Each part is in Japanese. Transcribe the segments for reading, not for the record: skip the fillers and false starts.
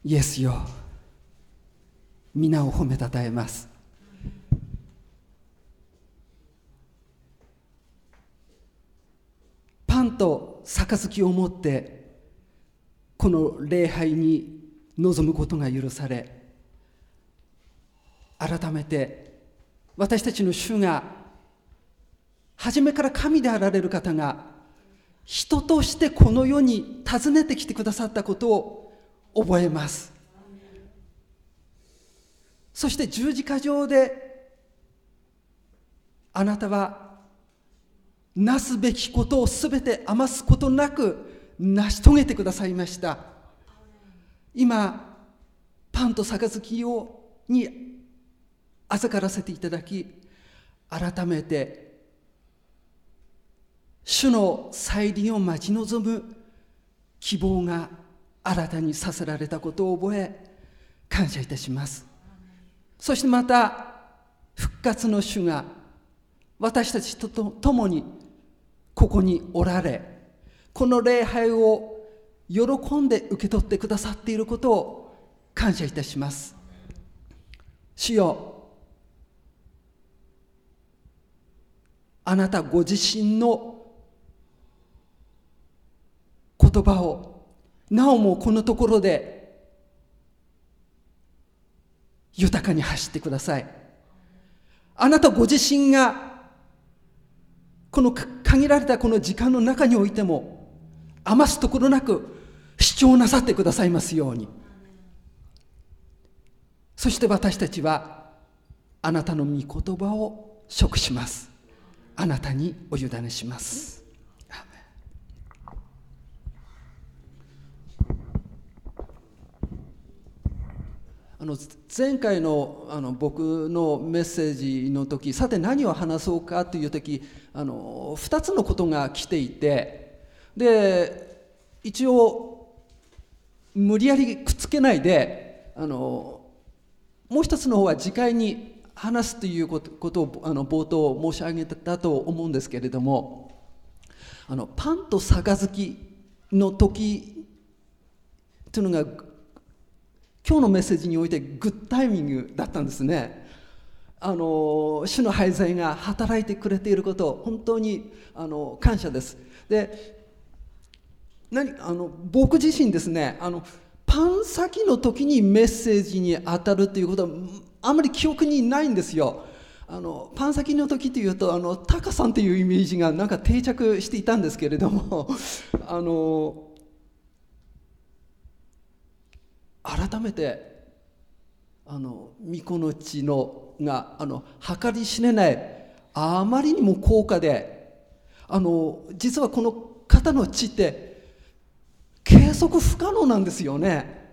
イエスよ、皆を褒めたたえます。パンと杯を持ってこの礼拝に臨むことが許され、改めて私たちの主が初めから神であられる方が人としてこの世に訪ねてきてくださったことを覚えます。そして十字架上であなたはなすべきことをすべて余すことなく成し遂げてくださいました。今パンと杯に預からせていただき、改めて主の再臨を待ち望む希望が新たにさせられたことを覚え、感謝いたします。そしてまた復活の主が私たちと共にここにおられ、この礼拝を喜んで受け取ってくださっていることを感謝いたします。主よ、あなたご自身の言葉をなおもこのところで豊かに発してください。あなたご自身がこの限られたこの時間の中においても余すところなく主張なさってくださいますように。そして私たちはあなたの御言葉を食します。あなたにお委ねします。前回の僕のメッセージの時、さて何を話そうかという時、2つのことが来ていて、で一応無理やりくっつけないでもう一つの方は次回に話すということを冒頭申し上げたと思うんですけれども、パンと杯の時というのが今日のメッセージにおいてグッタイミングだったんですね。主の配剤が働いてくれていることを本当に感謝です。で僕自身ですね、パン先の時にメッセージに当たるということはあまり記憶にないんですよ。パン先の時というとタカさんというイメージがなんか定着していたんですけれども改めて御子の地のが計り知れないあまりにも高価で、実はこの方の地って計測不可能なんですよね。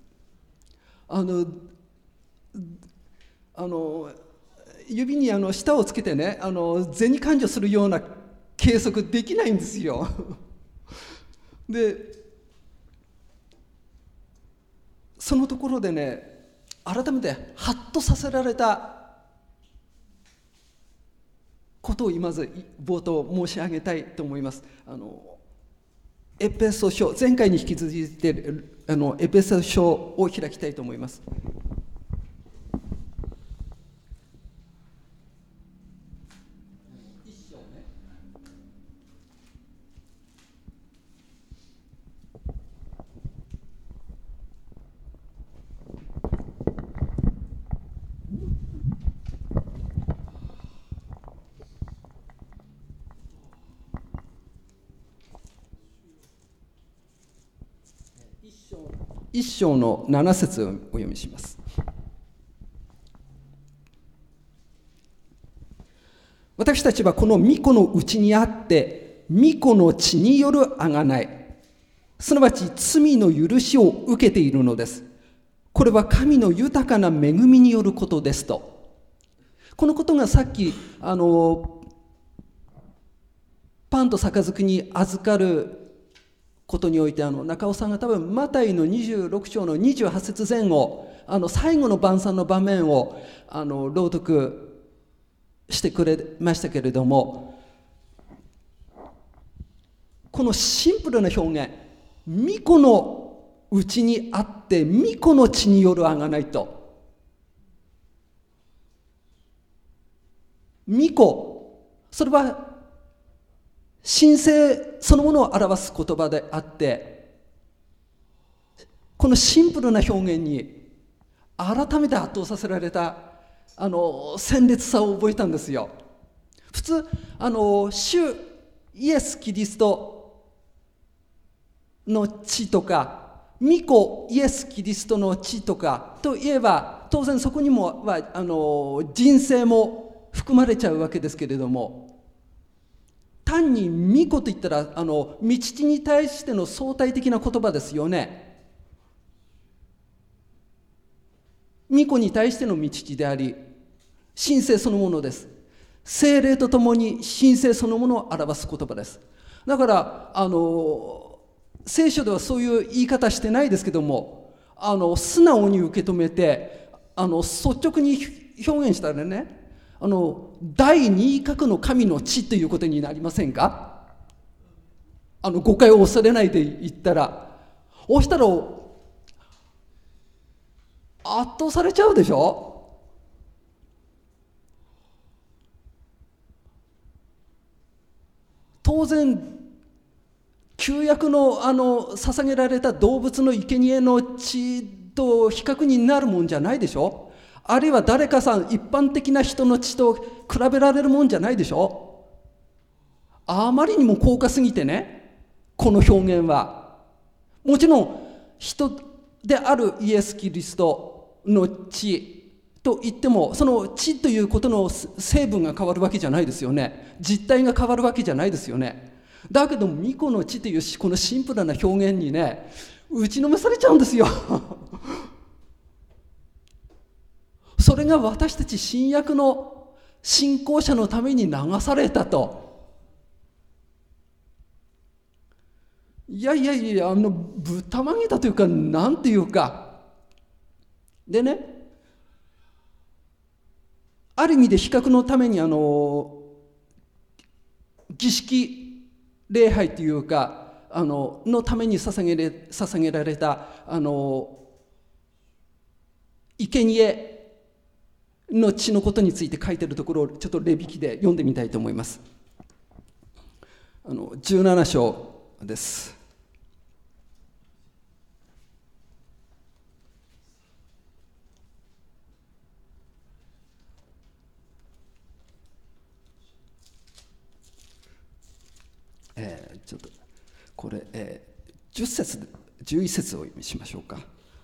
指に舌をつけてね銭勘定するような計測できないんですよでそのところでね、改めてハッとさせられたことをまず冒頭申し上げたいと思います。エペソ書、前回に引き続いてエペソ書を開きたいと思います。一章の7節をお読みします。私たちはこの御子のうちにあって御子の血による贖い、すなわち罪の許しを受けているのです。これは神の豊かな恵みによることですと。このことがさっきパンと杯に預かることにおいて中尾さんが多分マタイの26章の28節前後最後の晩餐の場面を朗読してくれましたけれども、このシンプルな表現、御子のうちにあって御子の血による贖いと、御子、それは神聖そのものを表す言葉であって、このシンプルな表現に改めて圧倒させられた鮮烈さを覚えたんですよ。普通主イエス・キリストの血とか御子イエス・キリストの血とかといえば、当然そこにも人生も含まれちゃうわけですけれども、単に御子といったら御父に対しての相対的な言葉ですよね。御子に対しての御父であり、神聖そのものです。聖霊とともに神聖そのものを表す言葉です。だから聖書ではそういう言い方してないですけども、素直に受け止めて率直に表現したらね、第二位格の神の地ということになりませんか？誤解を恐れないで言ったら、そうしたら圧倒されちゃうでしょ。当然旧約の捧げられた動物の生贄の血と比較になるもんじゃないでしょ。あるいは誰かさん一般的な人の血と比べられるもんじゃないでしょ。あまりにも高価すぎてね、この表現はもちろん人であるイエス・キリストの血と言っても、その血ということの成分が変わるわけじゃないですよね。実態が変わるわけじゃないですよね。だけど御子の血というこのシンプルな表現にね、打ちのめされちゃうんですよそれが私たち新約の信仰者のために流されたと。いやいやいや、ぶったまげたというか、なんていうかでね、ある意味で比較のために儀式礼拝というかのために捧げられた生贄の血のことについて書いているところをちょっとレビ記で読んでみたいと思います。17章です。ちょっとこれ、10節11節を読みしましょうか。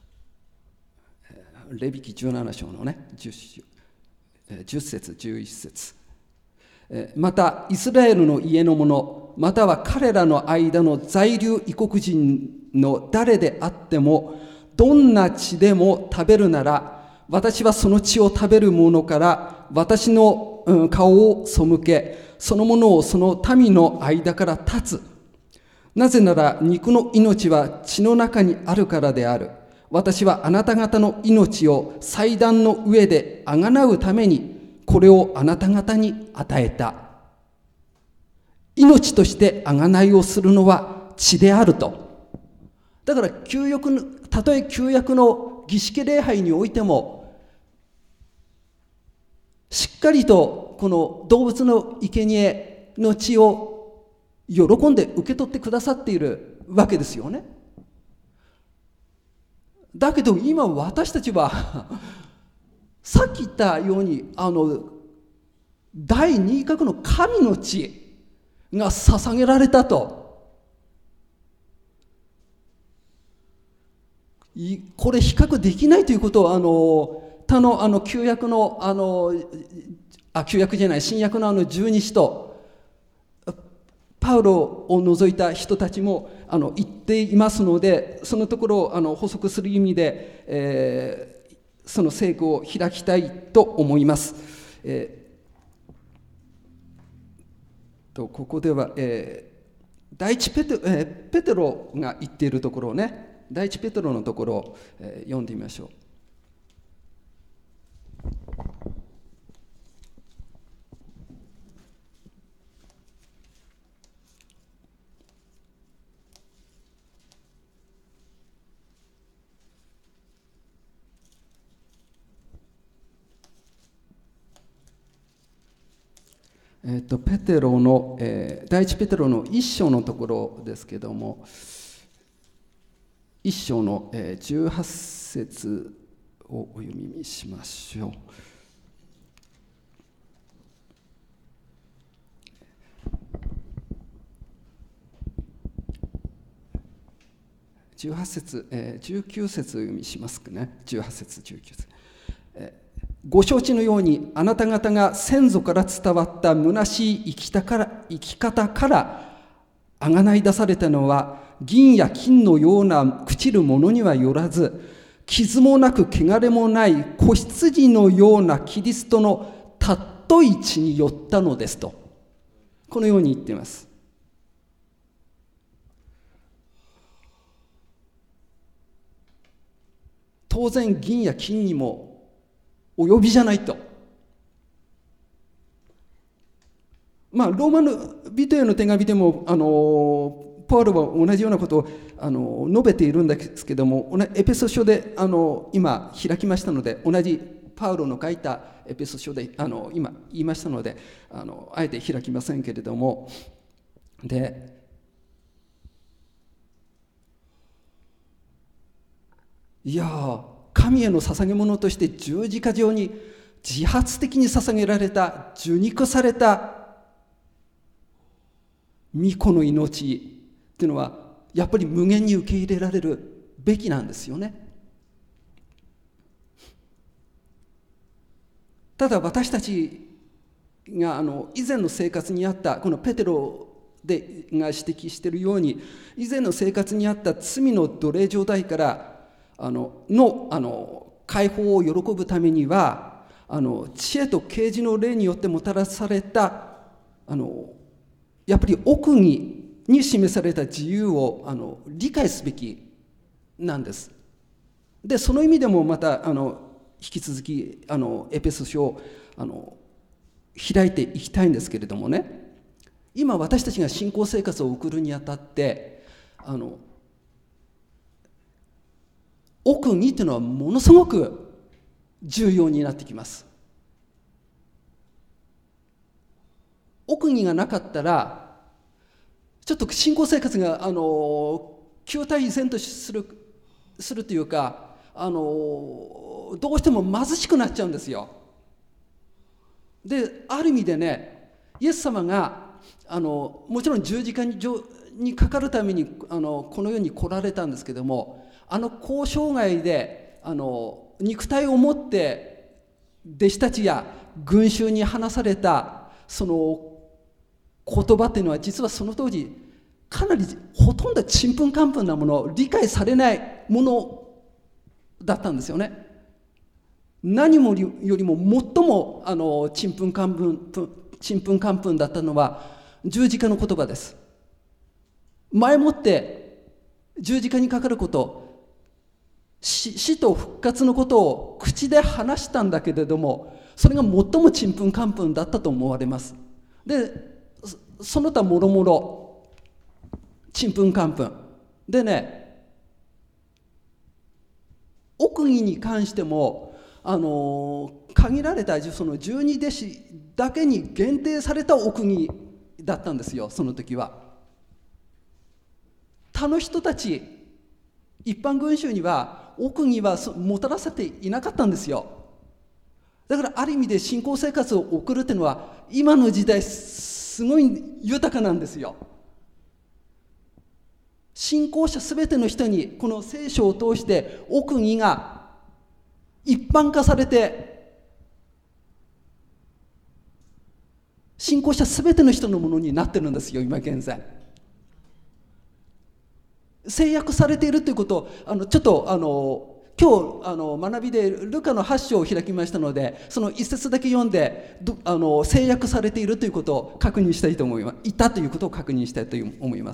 レビ記17章のね 10節11節、またイスラエルの家の者、または彼らの間の在留異国人の誰であっても、どんな血でも食べるなら、私はその血を食べる者から私の顔を背け、そのものをその民の間から断つ。なぜなら肉の命は血の中にあるからである。私はあなた方の命を祭壇の上であがなうためにこれをあなた方に与えた。命としてあがないをするのは血であると。だからたとえ旧約の儀式礼拝においても、しっかりとこの動物の生贄の血を喜んで受け取ってくださっているわけですよね。だけど今私たちはさっき言ったように第二位格の神の血が捧げられたと。これ比較できないということを他の旧約の旧約じゃない新約の十二使徒パウロを除いた人たちも言っていますので、そのところを補足する意味で、その聖句を開きたいと思います。ここでは、第一ペテロが言っているところをね、第一ペテロのところを、読んでみましょう。 ペテロの、第一ペテロの一章のところですけども、一章の、18節をお読みしましょう。18節、19節を読みしますかね。18節、19節。ご承知のように、あなた方が先祖から伝わった虚しい生き方からあがない出されたのは、銀や金のような朽ちるものにはよらず、傷もなく汚れもない子羊のようなキリストの尊い血によったのですと、このように言っています。当然銀や金にも及びじゃないと。ローマの人への手紙でもパウロは同じようなことを述べているんですけども、エペソ書で今開きましたので、同じパウロの書いたエペソ書で今言いましたのであえて開きませんけれども、でいや神への捧げ物として十字架上に自発的に捧げられた、受肉された御子の命っていうのはやっぱり無限に受け入れられるべきなんですよね。ただ私たちが以前の生活にあったこのペテロが指摘しているように、以前の生活にあった罪の奴隷状態から解放を喜ぶためには知恵と啓示の霊によってもたらされたやっぱり奥義に示された自由を理解すべきなんです。でその意味でもまた引き続きエペソ書を開いていきたいんですけれどもね、今私たちが信仰生活を送るにあたって奥義というのはものすごく重要になってきます。奥義がなかったらちょっと信仰生活が旧態依然とするというかどうしても貧しくなっちゃうんですよ。である意味でね、イエス様がもちろん十字架にかかるためにこの世に来られたんですけども、交渉外で肉体を持って弟子たちや群衆に話されたその言葉っていうのは、実はその当時かなりほとんどちんぷんかんぷんなもの、理解されないものだったんですよね。何もよりも最もちんぷんかんぷんだったのは十字架の言葉です。前もって十字架にかかること、死と復活のことを口で話したんだけれども、それが最もちんぷんかんぷんだったと思われます。でその他もろもろちんぷんかんぷんでね、奥義に関しても限られたその十二弟子だけに限定された奥義だったんですよ。その時は他の人たち一般群衆には奥義はもたらせていなかったんですよ。だからある意味で信仰生活を送るっていうのは今の時代すごい豊かなんですよ。信仰者すべての人にこの聖書を通して奥義が一般化されて、信仰者すべての人のものになってるんですよ。今現在制約されているということをちょっと今日学びでルカの8章を開きましたので、その一節だけ読んで制約されているということを確認したいと思います。いたということを確認したいと思います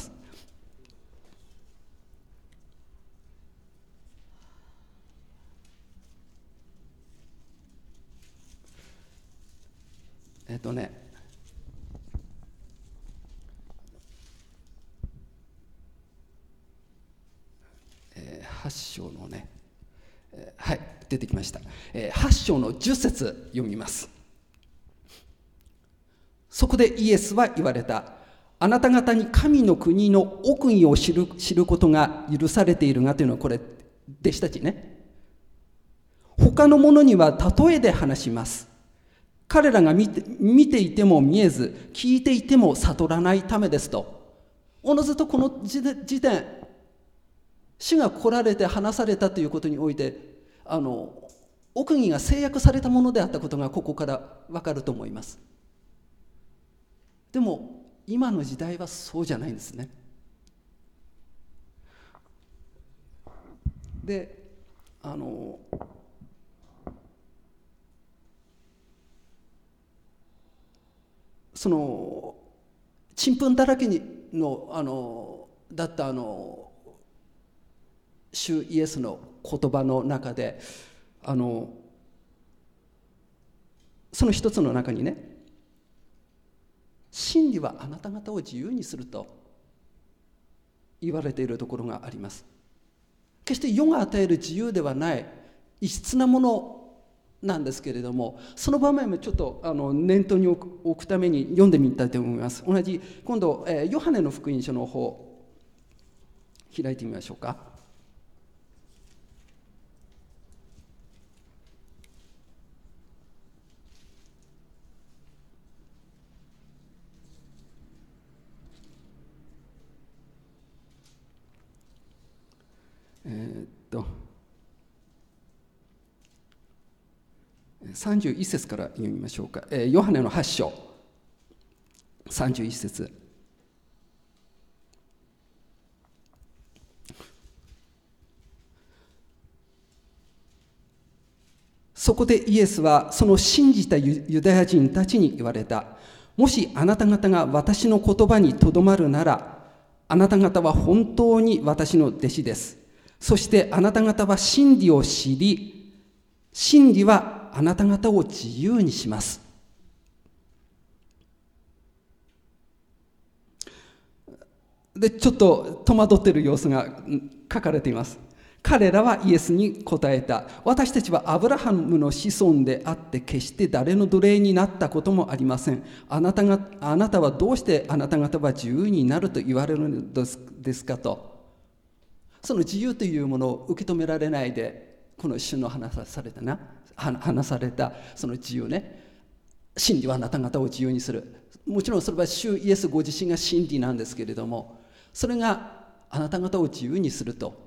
。8章のね、はい出てきました。8章の10節読みます。 そこでイエスは言われた。あなた方に神の国の奥義を知ることが許されているがというのは、これ弟子たちね。他の者には例えで話します。彼らが見ていても見えず、聞いていても悟らないためですと。おのずとこの時点、主が来られて話されたということにおいて、奥義が制約されたものであったことがここから分かると思います。でも今の時代はそうじゃないんですね。で、そのちんぷんだらけだった主イエスの言葉の中で、その一つの中にね、真理はあなた方を自由にすると言われているところがあります。決して世が与える自由ではない異質なものなんですけれども、その場面もちょっと念頭に置くために読んでみたいと思います。同じ今度、ヨハネの福音書の方開いてみましょうか。31節から読みましょうか。ヨハネの8章31節。そこでイエスはその信じたユダヤ人たちに言われた。もしあなた方が私の言葉にとどまるなら、あなた方は本当に私の弟子です。そしてあなた方は真理を知り、真理はあなた方を自由にします。で、ちょっと戸惑っている様子が書かれています。彼らはイエスに答えた。私たちはアブラハムの子孫であって決して誰の奴隷になったこともありません。あなたはどうしてあなた方は自由になると言われるのですかと。その自由というものを受け止められないで、この主の話されたその自由ね、真理はあなた方を自由にする。もちろんそれは主イエスご自身が真理なんですけれども、それがあなた方を自由にすると。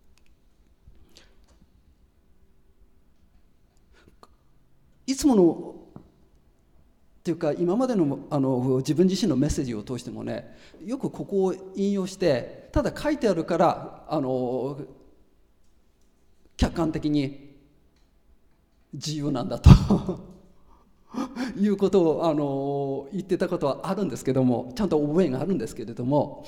いつものっていうか今までの自分自身のメッセージを通してもね、よくここを引用して、ただ書いてあるから客観的に自由なんだということを言ってたことはあるんですけども、ちゃんと覚えがあるんですけれども、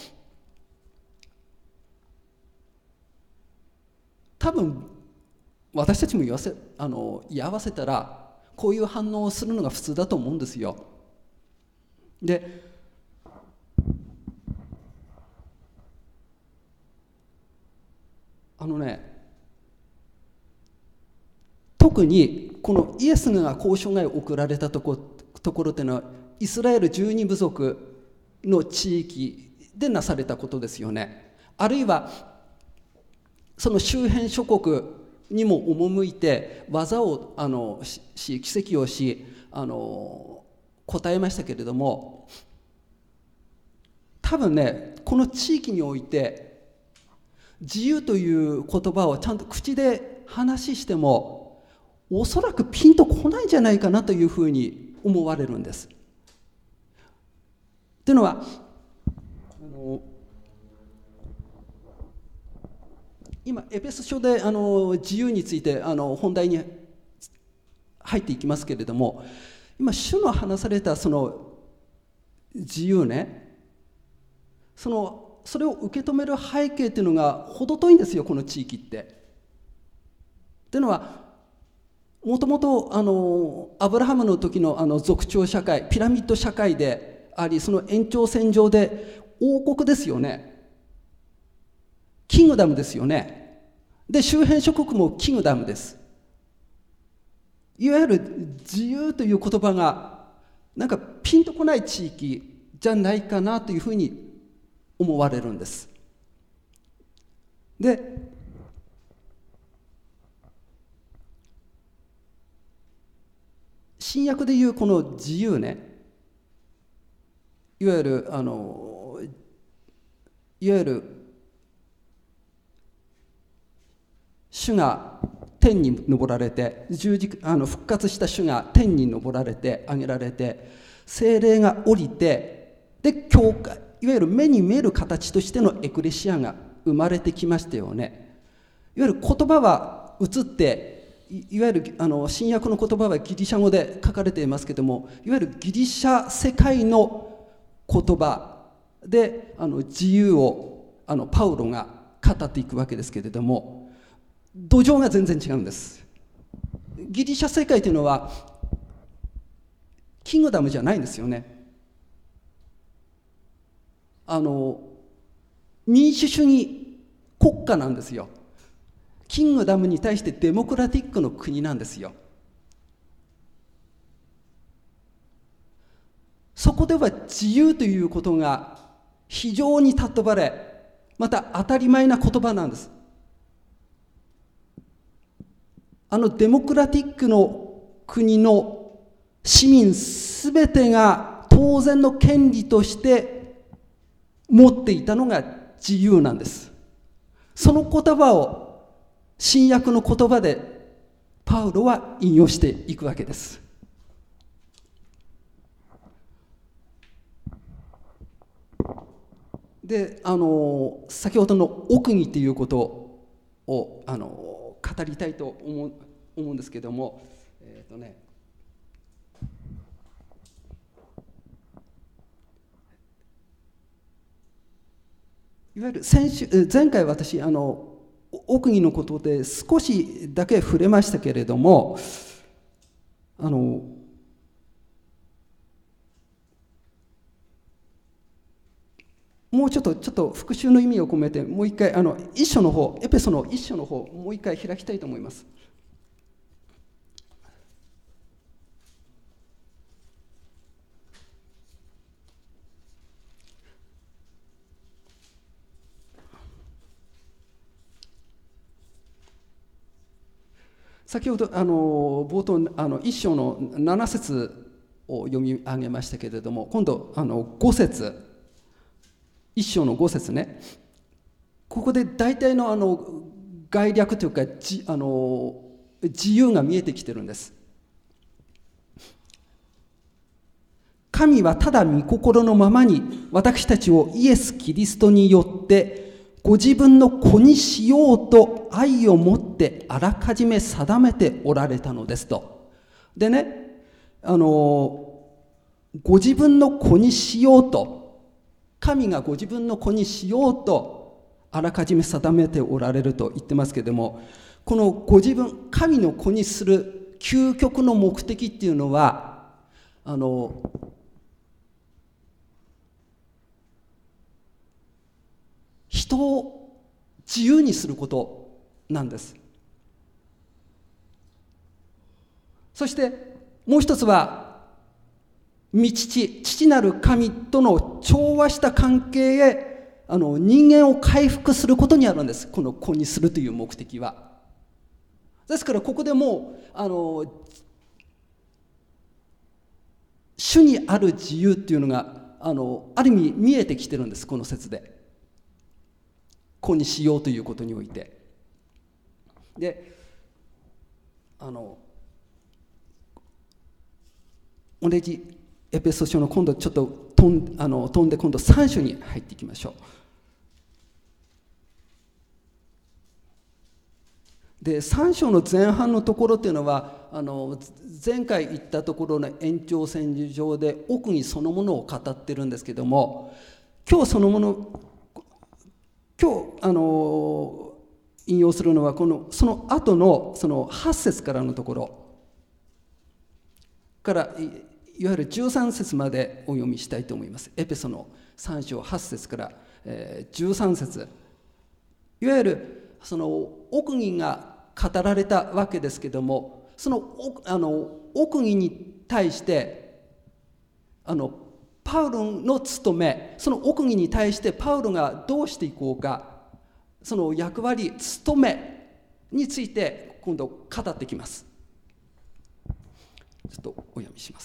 多分私たちも居合わせたらこういう反応をするのが普通だと思うんですよ。で、特にこのイエスが交渉外を送られたところというのはイスラエル12部族の地域でなされたことですよね。あるいはその周辺諸国にも赴いて技を奇跡をし答えましたけれども、多分ね、この地域において自由という言葉をちゃんと口で話してもおそらくピンとこないんじゃないかなというふうに思われるんです。というのは今エペソ書で自由について本題に入っていきますけれども、今主の話されたその自由ね、それを受け止める背景というのが程遠いんですよ、この地域って。というのはもともとアブラハムの時の族長社会、ピラミッド社会であり、その延長線上で王国ですよね。キングダムですよね。で、周辺諸国もキングダムです。いわゆる自由という言葉がなんかピンとこない地域じゃないかなというふうに思われるんです。で、新約でいうこの自由ね、いわゆる主が天に昇られて、復活した主が天に昇られて上げられて、聖霊が降りて、で教会、いわゆる目に見える形としてのエクレシアが生まれてきましたよね。いわゆる言葉は移って、いわゆる新約の言葉はギリシャ語で書かれていますけども、いわゆるギリシャ世界の言葉で自由をパウロが語っていくわけですけれども、土壌が全然違うんです。ギリシャ世界というのはキングダムじゃないんですよね。民主主義国家なんですよ。キングダムに対してデモクラティックの国なんですよ。そこでは自由ということが非常に尊ばれ、また当たり前な言葉なんです。デモクラティックの国の市民すべてが当然の権利として持っていたのが自由なんです。その言葉を新約の言葉でパウロは引用していくわけです。で、先ほどの奥義ということを語りたいと思うんですけども、いわゆる前回私奥義のことで少しだけ触れましたけれども、もうちょっと復習の意味を込めて、もう一回一章の方、エペソの一章の方、もう一回開きたいと思います。先ほど冒頭一章の7節を読み上げましたけれども、今度5節、一章の5節ね、ここで大体の概略というか自由が見えてきてるんです。神はただ御心のままに私たちをイエス・キリストによってご自分の子にしようと愛を持ってあらかじめ定めておられたのですと。でね、ご自分の子にしようと、神がご自分の子にしようとあらかじめ定めておられると言ってますけれども、このご自分、神の子にする究極の目的っていうのは人を自由にすることなんです。そしてもう一つは父なる神との調和した関係へ人間を回復することにあるんです。この子にするという目的は。ですからここでもう主にある自由っていうのがある意味見えてきてるんです。この説で子にしようということにおいて。で同じエペソ書の今度ちょっと飛んで今度3章に入っていきましょう。で3章の前半のところっていうのは前回言ったところの延長線上で奥義そのものを語ってるんですけども、今日引用するのはその後のその8節からのところからいわゆる13節までお読みしたいと思います。エペソの3章8節から、13節、いわゆるその奥義が語られたわけですけども、その奥義に対してパウロの務め、その奥義に対してパウロがどうしていこうか、その役割、務めについて今度語ってきます。ちょっとお読みします。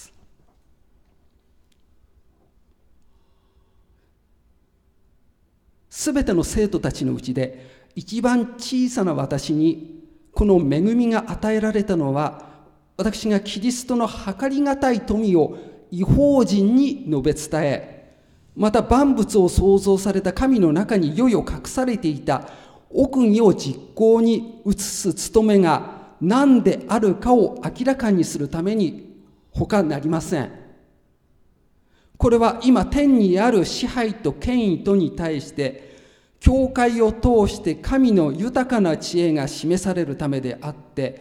すべての生徒たちのうちで一番小さな私にこの恵みが与えられたのは、私がキリストの計りがたい富を異邦人に述べ伝え、また万物を創造された神の中にいよいよ隠されていた奥義を実行に移す務めが何であるかを明らかにするために他なりません。これは今天にある支配と権威とに対して教会を通して神の豊かな知恵が示されるためであって、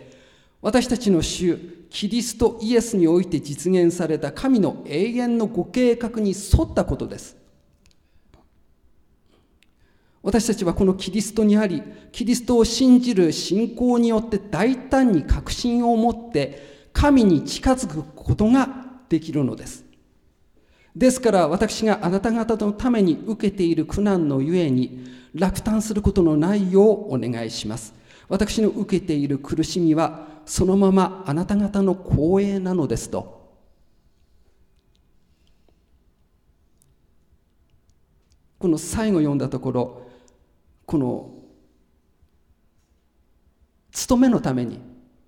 私たちの主キリストイエスにおいて実現された神の永遠のご計画に沿ったことです。私たちはこのキリストにあり、キリストを信じる信仰によって大胆に確信を持って神に近づくことができるのです。ですから私があなた方のために受けている苦難のゆえに落胆することのないようお願いします。私の受けている苦しみはそのままあなた方の光栄なのですと。この最後読んだところ、この務めのために、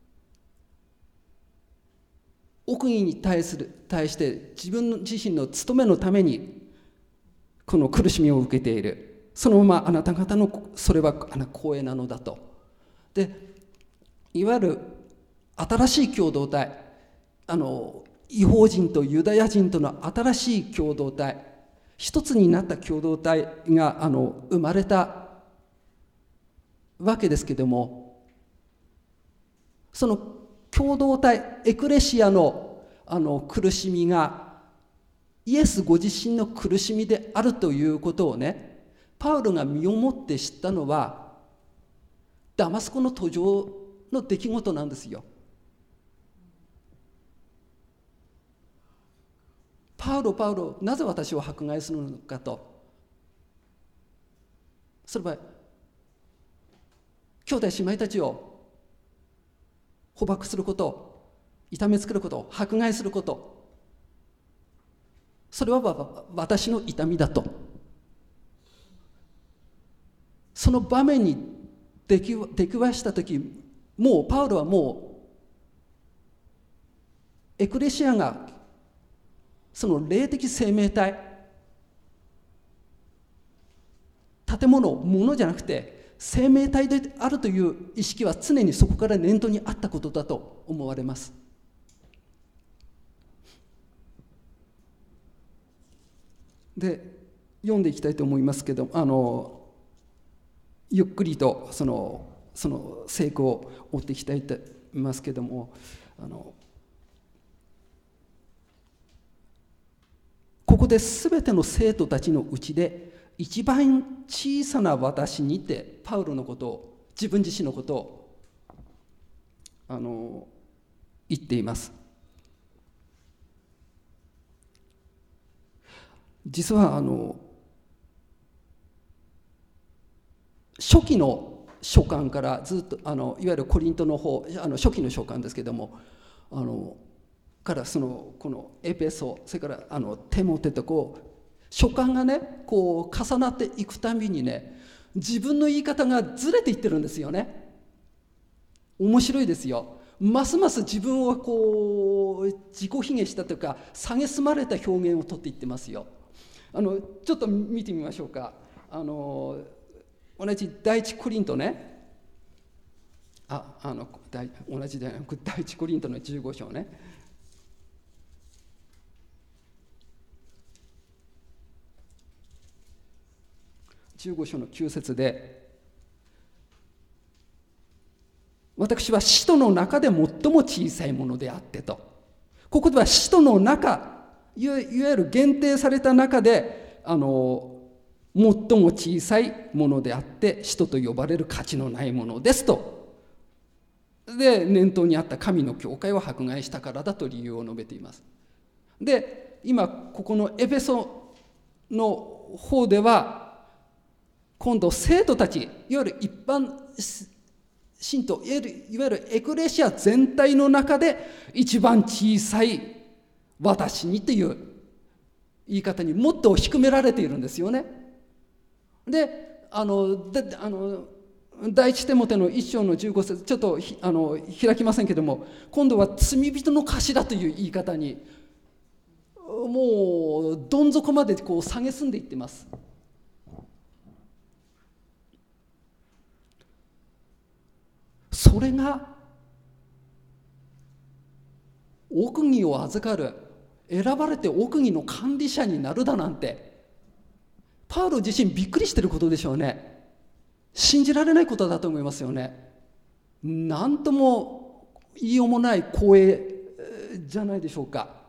奥義に対して自分自身の務めのためにこの苦しみを受けている。そのままあなた方のそれは光栄なのだと。で、いわゆる新しい共同体、異邦人とユダヤ人との新しい共同体、一つになった共同体が生まれたわけですけども、その共同体エクレシアの苦しみがイエスご自身の苦しみであるということをね、パウロが身をもって知ったのはダマスコの途上の出来事なんですよ。パウロ、なぜ私を迫害するのかと。それは兄弟姉妹たちを捕獲すること、痛めつけること、迫害すること、それは私の痛みだと。その場面に出くわしたとき、もうパウロはもうエクレシアがその霊的生命体、建物じゃなくて生命体であるという意識は常にそこから念頭にあったことだと思われます。で、読んでいきたいと思いますけど、ゆっくりとその聖句を追っていきたいと思いますけども、ここで全ての生徒たちのうちで一番小さな私にってパウロのことを、自分自身のことを言っています。実は初期の書簡からずっといわゆるコリントの方、初期の書簡ですけども、からこのエペソ、それからテモテと書簡がねこう重なっていくたびにね、自分の言い方がずれていってるんですよね。面白いですよ。ますます自分をこう自己卑下したというか蔑まれた表現をとっていってますよ。ちょっと見てみましょうか。同じ第一コリントね、同じではなく第一コリントの15章ね、15章の9節で、私は使徒の中で最も小さいものであってと。ここでは使徒の中、いわゆる限定された中で最も小さいものであって使徒と呼ばれる価値のないものですと。で、念頭にあった神の教会を迫害したからだと理由を述べています。で、 今ここのエペソの方では今度生徒たち、いわゆる一般信徒、いわゆるエクレシア全体の中で一番小さい私にという言い方にもっと低められているんですよね。で、第一テモテの1章の15節、ちょっと開きませんけども、今度は罪人の頭という言い方にもうどん底までこう下げすんでいってます。それが奥義を預かる、選ばれて奥義の管理者になるだなんて、パウロ自身びっくりしてることでしょうね。信じられないことだと思いますよね。なんとも言いようもない光栄じゃないでしょうか。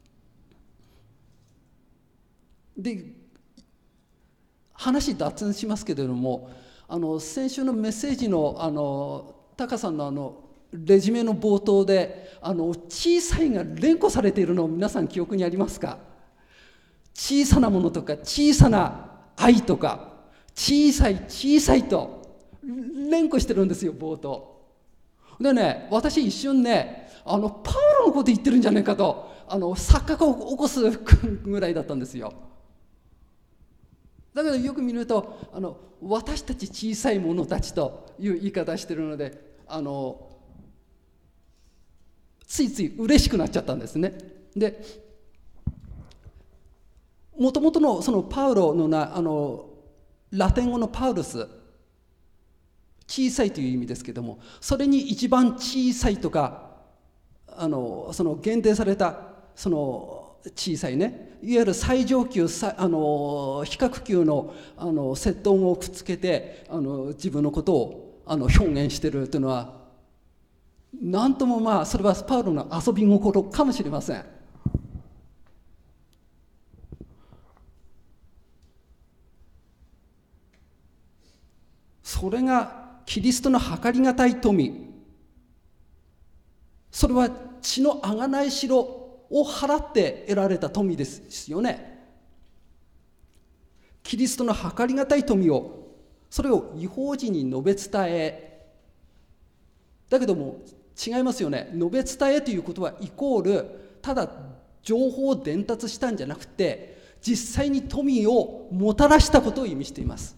で、話脱線しますけれども、先週のメッセージのタカさんのレジュメの冒頭で小さいが連呼されているのを皆さん記憶にありますか？小さなものとか小さな愛とか小さい小さいと連呼してるんですよ、冒頭でね。私一瞬ね、パウロのこと言ってるんじゃないかと錯覚を起こすぐらいだったんですよ。だけどよく見ると私たち小さい者たちという言い方してるのでついつい嬉しくなっちゃったんですね。で、もともとのそのパウロのラテン語のパウルス、小さいという意味ですけども、それに一番小さいとかその限定されたその小さいね、いわゆる最上級比較級の接トをくっつけて自分のことを表現しているというのは、なんともそれはパウロの遊び心かもしれません。それがキリストの計りがたい富、それは血の贖い代を払って得られた富ですよね。キリストの計りがたい富を、それを異邦人に述べ伝え、だけども違いますよね。述べ伝えということはイコールただ情報を伝達したんじゃなくて、実際に富をもたらしたことを意味しています。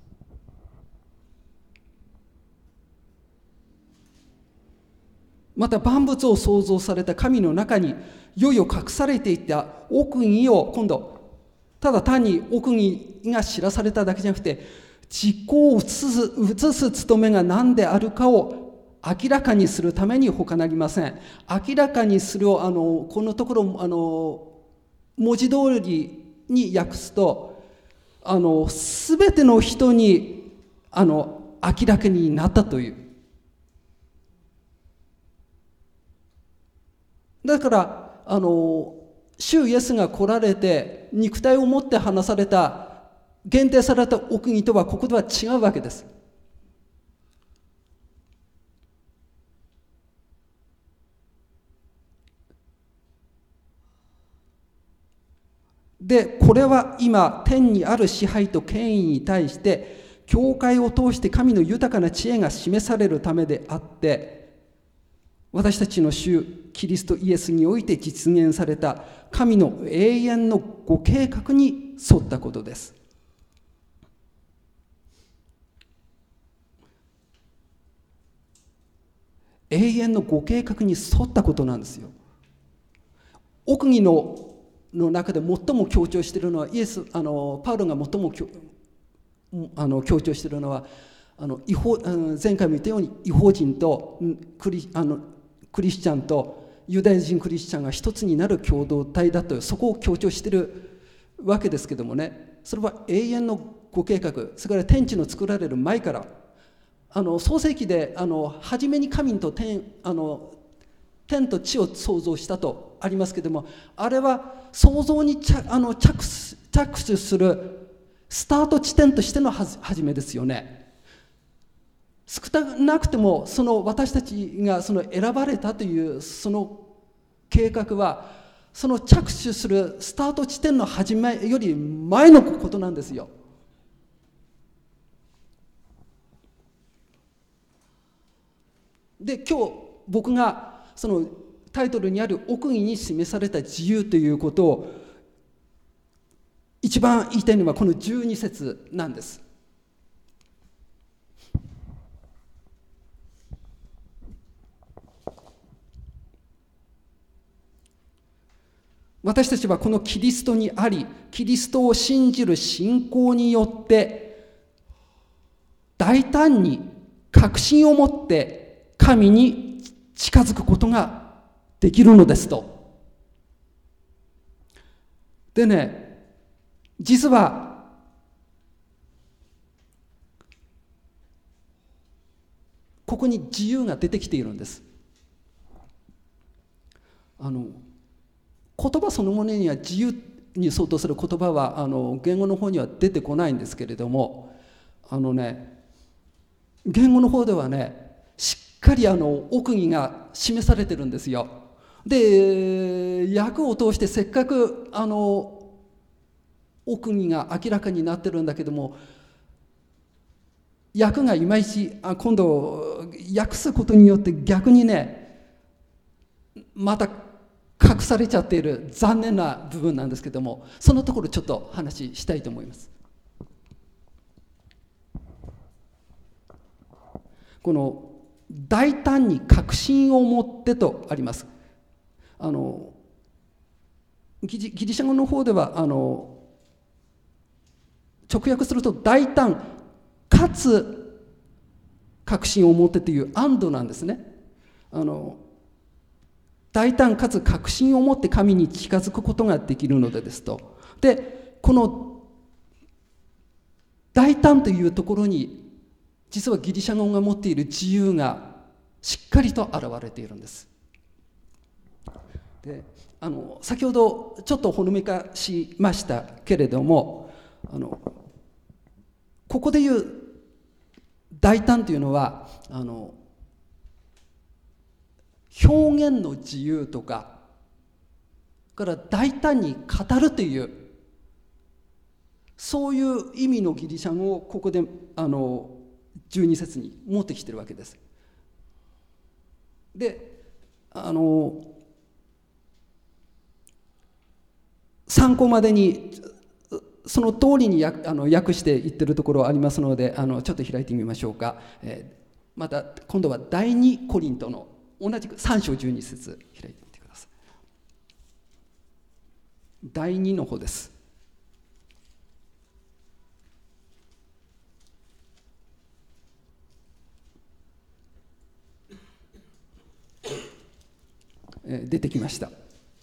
また万物を創造された神の中にいよいよ隠されていた奥義を、今度ただ単に奥義が知らされただけじゃなくて、実行を移す務めが何であるかを明らかにするために他なりません。明らかにするをこのところ文字通りに訳すと、すべての人に明らかになったという。だから主イエスが来られて肉体を持って話された限定された奥義とはここでは違うわけです。で、これは今天にある支配と権威に対して教会を通して神の豊かな知恵が示されるためであって、私たちの主キリストイエスにおいて実現された神の永遠のご計画に沿ったことです。永遠のご計画に沿ったことなんですよ。奥義の中で最も強調しているのは、パウロが最も強調しているのは前回も言ったように異邦人とクリスチャンとユダヤ人クリスチャンが一つになる共同体だと、そこを強調しているわけですけどもね、それは永遠のご計画、それから天地の作られる前から創世記で初めに神と天と地を創造したとありますけども、あれは創造に着手するスタート地点としての始めですよね。少なくてもその私たちがその選ばれたというその計画はその着手するスタート地点の始めより前のことなんですよ。で、今日僕がそのタイトルにある奥義に示された自由ということを一番言いたいのはこの12節なんです。私たちはこのキリストにあり、キリストを信じる信仰によって大胆に確信を持って神に近づくことができるのですと。でね、実はここに自由が出てきているんです。言葉そのものには自由に相当する言葉は言語の方には出てこないんですけれども、言語の方ではね、しっかり奥義が示されてるんですよ。で、訳を通してせっかく奥義が明らかになってるんだけども、訳がいまいち今度訳すことによって逆にね、また隠されちゃっている残念な部分なんですけども、そのところちょっと話したいと思います。この大胆に確信を持ってとあります。ギリシャ語の方では直訳すると大胆かつ確信を持ってという安堵なんですね。大胆かつ確信を持って神に近づくことができるのですと。で、この大胆というところに実はギリシャ語が持っている自由がしっかりと現れているんです。で、先ほどちょっとほのめかしましたけれども、ここでいう大胆というのは表現の自由とかから大胆に語るというそういう意味のギリシャ語をここで12節に持ってきてるわけです。で参考までにその通りに訳していってるところありますのでちょっと開いてみましょうか。また今度は第2コリントの同じく3章12節開いてみてください。第2の方です。出てきました。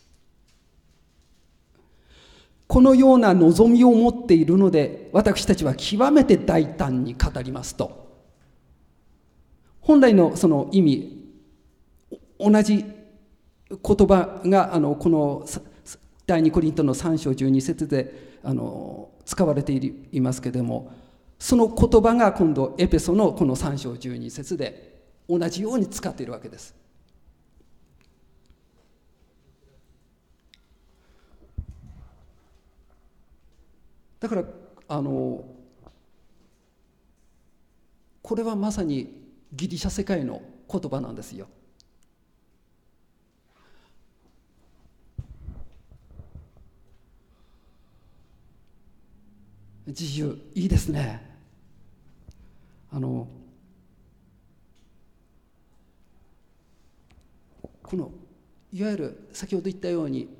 このような望みを持っているので私たちは極めて大胆に語りますと。本来のその意味同じ言葉がこの第2コリントの3章12節で使われていますけれども、その言葉が今度エペソのこの3章12節で同じように使っているわけです。だからこれはまさにギリシャ世界の言葉なんですよ。自由、いいですね。このいわゆる先ほど言ったように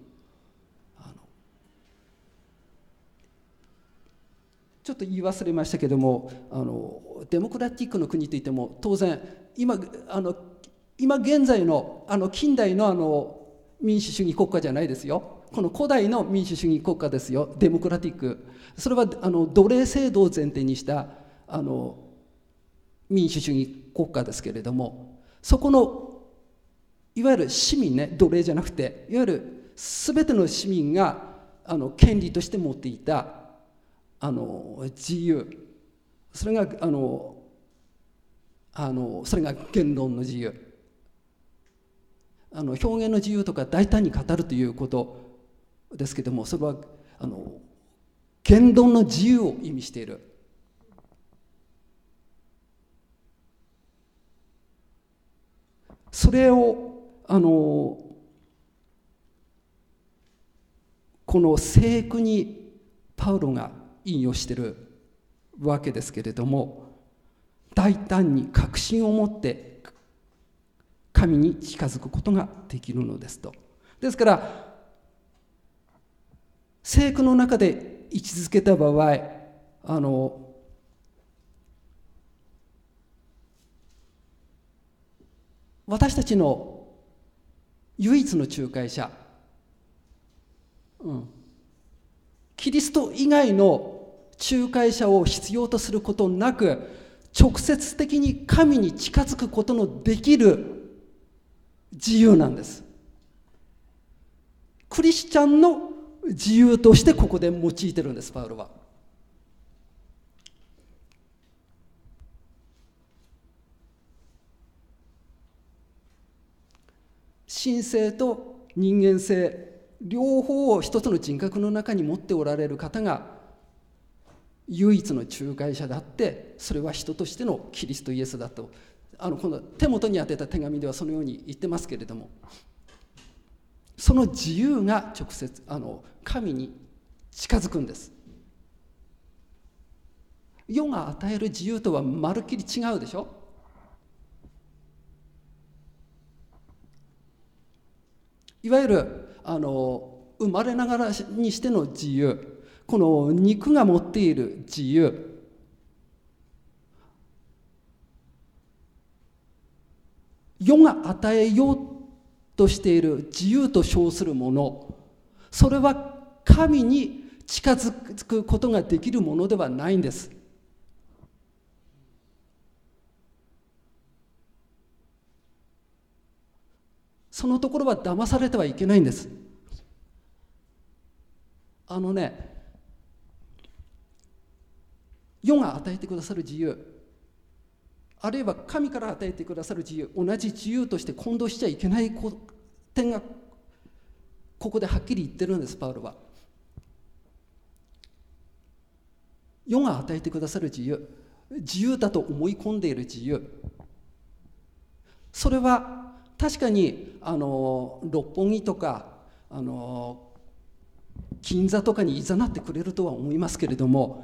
ちょっと言い忘れましたけどもデモクラティックの国といっても当然今現在の近代の民主主義国家じゃないですよ。この古代の民主主義国家ですよ、デモクラティック。それは奴隷制度を前提にした民主主義国家ですけれども、そこのいわゆる市民ね、奴隷じゃなくていわゆる全ての市民が権利として持っていた自由、それが言論の自由、 表現の自由とか大胆に語るということですけども、それは言論の自由を意味している。それをこの聖句にパウロが引用しているわけですけれども、大胆に確信を持って神に近づくことができるのですと。ですから聖句の中で位置づけた場合、私たちの唯一の仲介者、キリスト以外の仲介者を必要とすることなく、直接的に神に近づくことのできる自由なんです。クリスチャンの自由としてここで用いてるんです、パウロは。神性と人間性両方を一つの人格の中に持っておられる方が唯一の仲介者であって、それは人としてのキリストイエスだと、この手元に当てた手紙ではそのように言ってますけれども、その自由が直接神に近づくんです。世が与える自由とはまるっきり違うでしょ。いわゆる生まれながらにしての自由、この肉が持っている自由、世が与えようとしている自由と称するもの、それは神に近づくことができるものではないんです。そのところは騙されてはいけないんです。世が与えてくださる自由、あるいは神から与えてくださる自由、同じ自由として混同しちゃいけない点がここではっきり言ってるんです、パウロは。世が与えてくださる自由、自由だと思い込んでいる自由、それは確かに六本木とか銀座とかに誘ってくれるとは思いますけれども、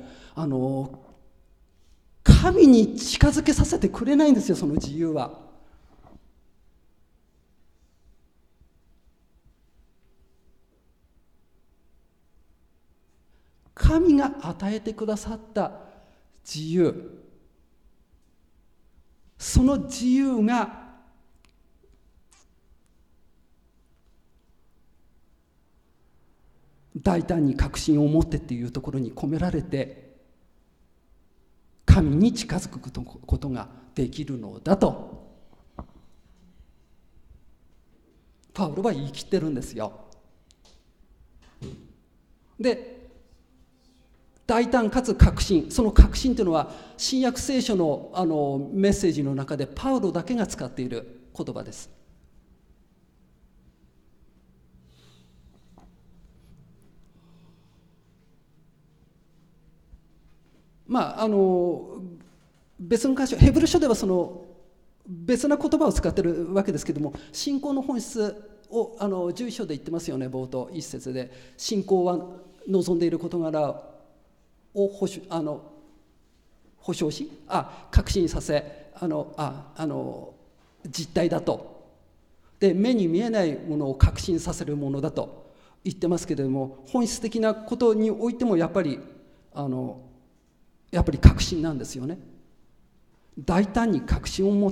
神に近づけさせてくれないんですよ、その自由は。神が与えてくださった自由、その自由が大胆に確信を持ってっていうところに込められて、神に近づくことができるのだとパウロは言い切ってるんですよ。で、大胆かつ確信、その確信というのは新約聖書のメッセージの中でパウロだけが使っている言葉です。別の箇所、ヘブル書ではその別な言葉を使ってるわけですけども、信仰の本質を11章で言ってますよね。冒頭一節で、信仰は望んでいる事柄を保証し、確信させ、実体だと、で目に見えないものを確信させるものだと言ってますけれども、本質的なことにおいてもやっぱり確信なんですよね。大胆に確信を持って、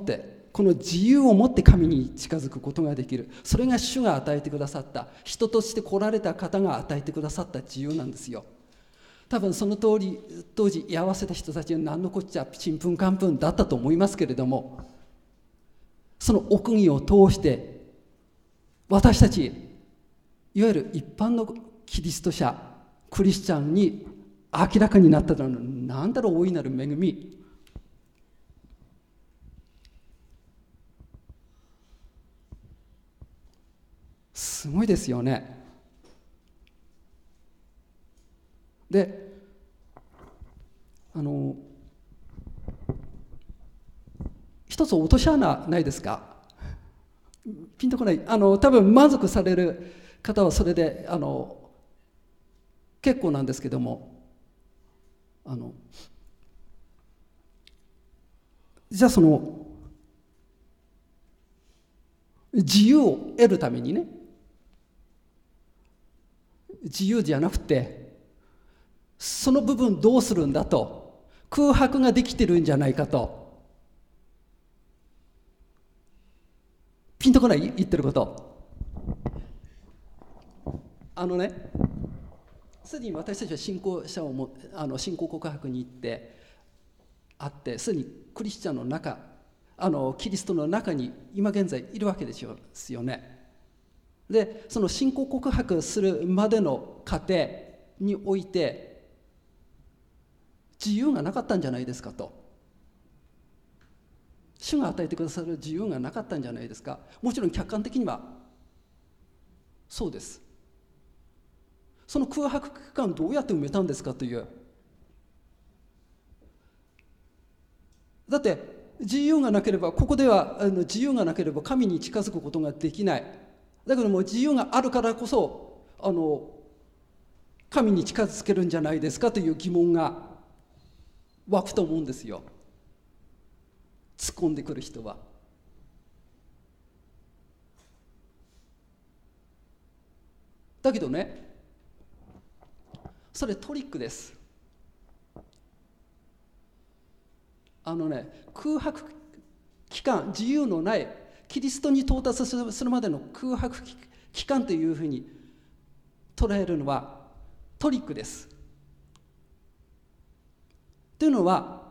この自由を持って神に近づくことができる。それが主が与えてくださった、人として来られた方が与えてくださった自由なんですよ。多分その通り当時居合わせた人たちは何のこっちゃちんぷんかんぷんだったと思いますけれども、その奥義を通して私たち、いわゆる一般のキリスト者、クリスチャンに明らかになったのは何だろう、大いなる恵み。 すごいですよね。で、一つ落とし穴ないですか？ピンとこない。多分満足される方はそれで結構なんですけども、じゃあその自由を得るためにね、自由じゃなくてその部分どうするんだと、空白ができてるんじゃないかと。ピンとこない？言ってること。すでに私たちは信仰者を信仰告白に行ってあって、すでにクリスチャンの中、キリストの中に今現在いるわけですよね。で、その信仰告白するまでの過程において自由がなかったんじゃないですかと。主が与えてくださる自由がなかったんじゃないですか。もちろん客観的にはそうです。その空白期間をどうやって埋めたんですかという。だって自由がなければ、ここでは自由がなければ神に近づくことができない。だけども自由があるからこそ神に近づけるんじゃないですかという疑問が湧くと思うんですよ。突っ込んでくる人は。だけどね、それトリックです。空白期間、自由のないキリストに到達するまでの空白期間というふうに捉えるのはトリックです。というのは、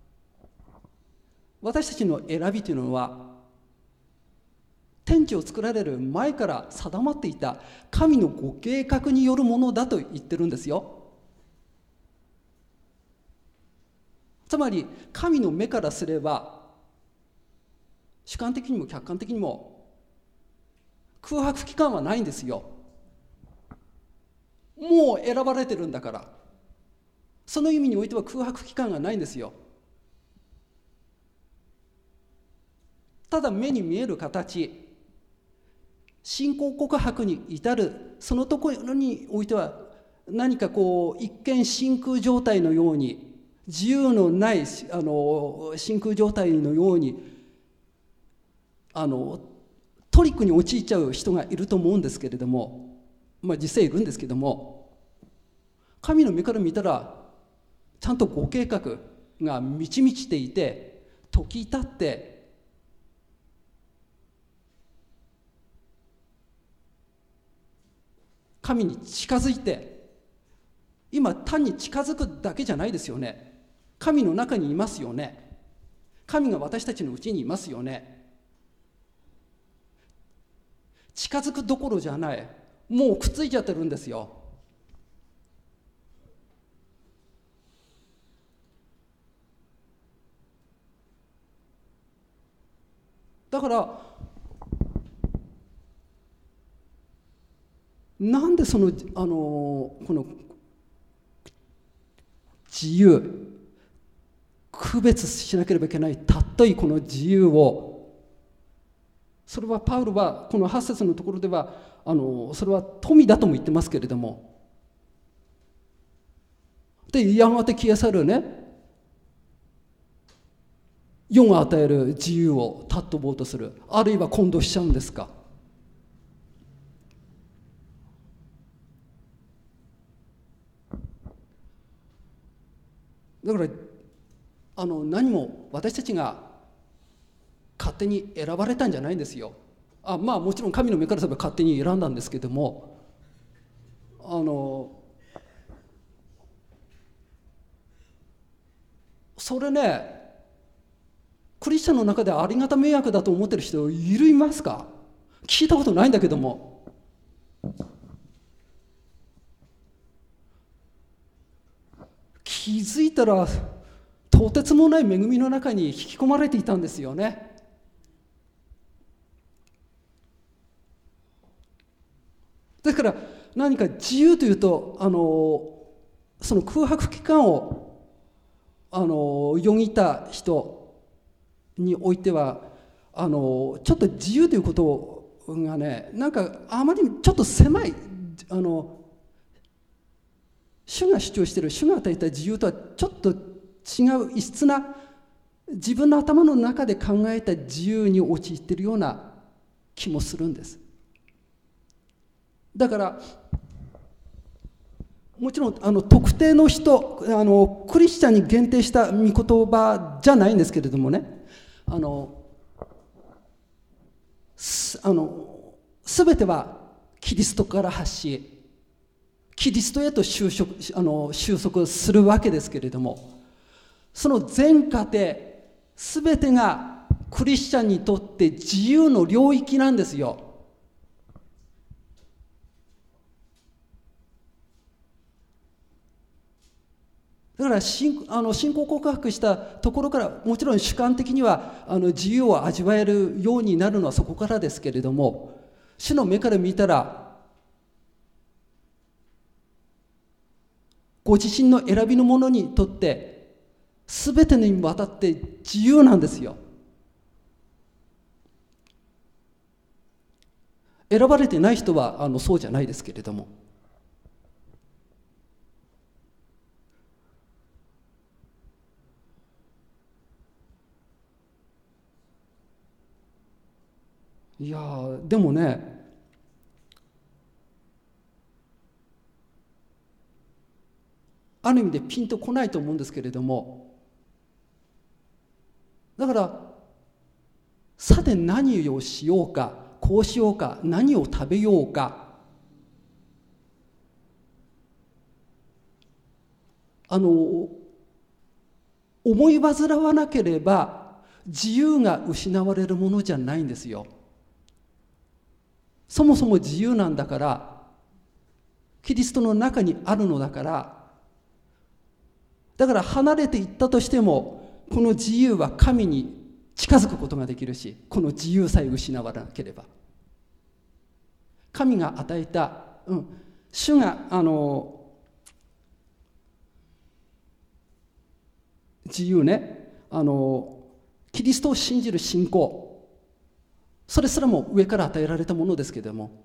私たちの選びというのは天地を作られる前から定まっていた神のご計画によるものだと言ってるんですよ。つまり神の目からすれば、主観的にも客観的にも空白期間はないんですよ。もう選ばれてるんだから。その意味においては空白期間がないんですよ。ただ目に見える形、信仰告白に至るそのところにおいては、何か一見真空状態のように、自由のない真空状態のようにトリックに陥っちゃう人がいると思うんですけれども、実際いるんですけども、神の目から見たらちゃんとご計画が満ち満ちていて、時至って神に近づいて、今単に近づくだけじゃないですよね。神の中にいますよね。神が私たちのうちにいますよね。近づくどころじゃない、もうくっついちゃってるんですよ。だからなんでこの自由、区別しなければいけないたっといこの自由を、それはパウロはこの8節のところではそれは富だとも言ってますけれども、でやがて消え去るね、世が与える自由を尊ぼうとする、あるいは混同しちゃうんですか。だから何も私たちが勝手に選ばれたんじゃないんですよ。もちろん神の目からすれば勝手に選んだんですけども、それね、クリスチャンの中でありがた迷惑だと思ってる人いますか？聞いたことないんだけども。気づいたらとてつもない恵みの中に引き込まれていたんですよね。 だから何か自由というとその空白期間をよぎった人においてはちょっと自由ということがね、なんかあまりちょっと狭い、主が主張している、主が与えた自由とはちょっと違う異質な、自分の頭の中で考えた自由に陥っているような気もするんです。だからもちろん特定の人、クリスチャンに限定した御言葉じゃないんですけれどもね、全てはキリストから発し、キリストへと収束するわけですけれども、その全過程全てがクリスチャンにとって自由の領域なんですよ。だから信仰告白したところから、もちろん主観的には自由を味わえるようになるのはそこからですけれども、主の目から見たらご自身の選びの者にとって全てにわたって自由なんですよ。選ばれてない人はそうじゃないですけれども、いやでもね、ある意味でピンとこないと思うんですけれども、だからさて何をしようか、こうしようか、何を食べようか、思い煩わなければ自由が失われるものじゃないんですよ。そもそも自由なんだから、キリストの中にあるのだから、だから離れていったとしてもこの自由は神に近づくことができるし、この自由さえ失わなければ神が与えた、主が自由ね、キリストを信じる信仰、それすらも上から与えられたものですけれども、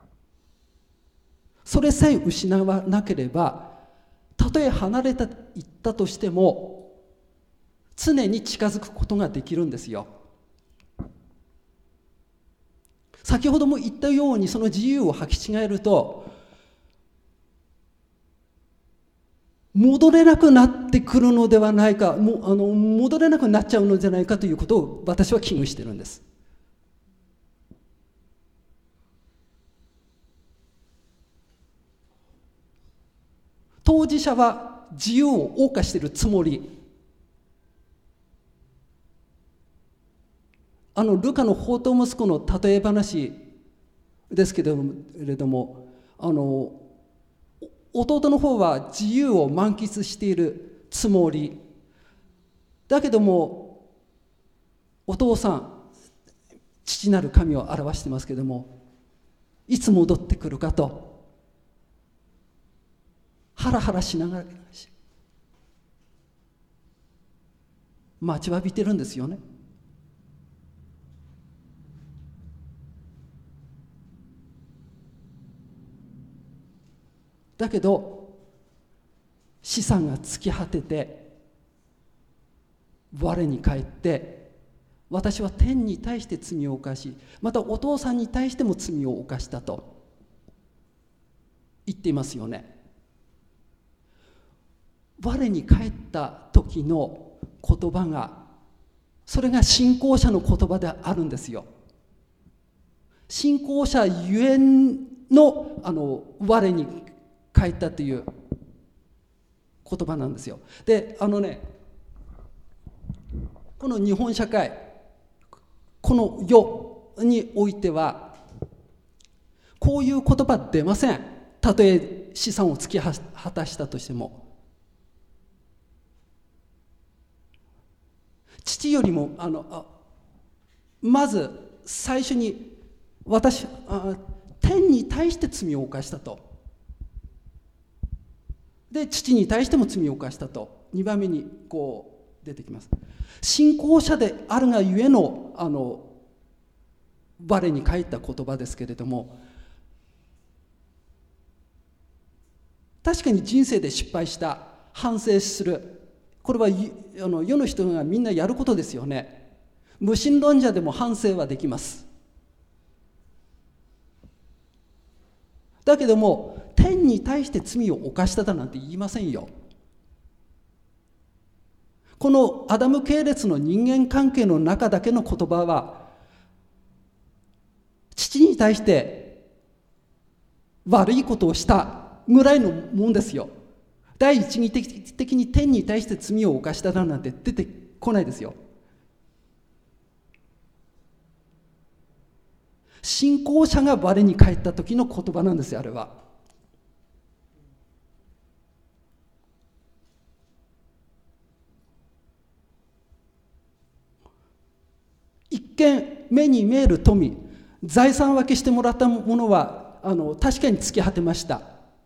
それさえ失わなければ、たとえ離れていったとしても常に近づくことができるんですよ。先ほども言ったように、その自由を履き違えると戻れなくなってくるのではないか、戻れなくなっちゃうのじゃないかということを私は危惧しているんです。当事者は自由を謳歌しているつもり、ルカの放蕩息子の例え話ですけれども、弟の方は自由を満喫しているつもりだけども、お父さん、父なる神を表してますけれども、いつ戻ってくるかとハラハラしながら待ちわびてるんですよね。だけど資産が尽き果てて我に返って、私は天に対して罪を犯し、またお父さんに対しても罪を犯したと言っていますよね。我に返った時の言葉が、それが信仰者の言葉であるんですよ。信仰者ゆえの我に返ったという言葉なんですよ。でこの日本社会、この世においてはこういう言葉出ません。たとえ資産を突き果たしたとしても。父よりもまず最初に天に対して罪を犯したと。で父に対しても罪を犯したと、2番目にこう出てきます。信仰者であるがゆえの我に書いた言葉ですけれども、確かに人生で失敗した、反省する、これは世の人がみんなやることですよね。無神論者でも反省はできます。だけども天に対して罪を犯しただなんて言いませんよ。このアダム系列の人間関係の中だけの言葉は、父に対して悪いことをしたぐらいのもんですよ。第一義的に天に対して罪を犯しただなんて出てこないですよ。信仰者が我に返った時の言葉なんですよ、あれは。一見目に見える富、財産分けしてもらったものは確かに尽き果てました。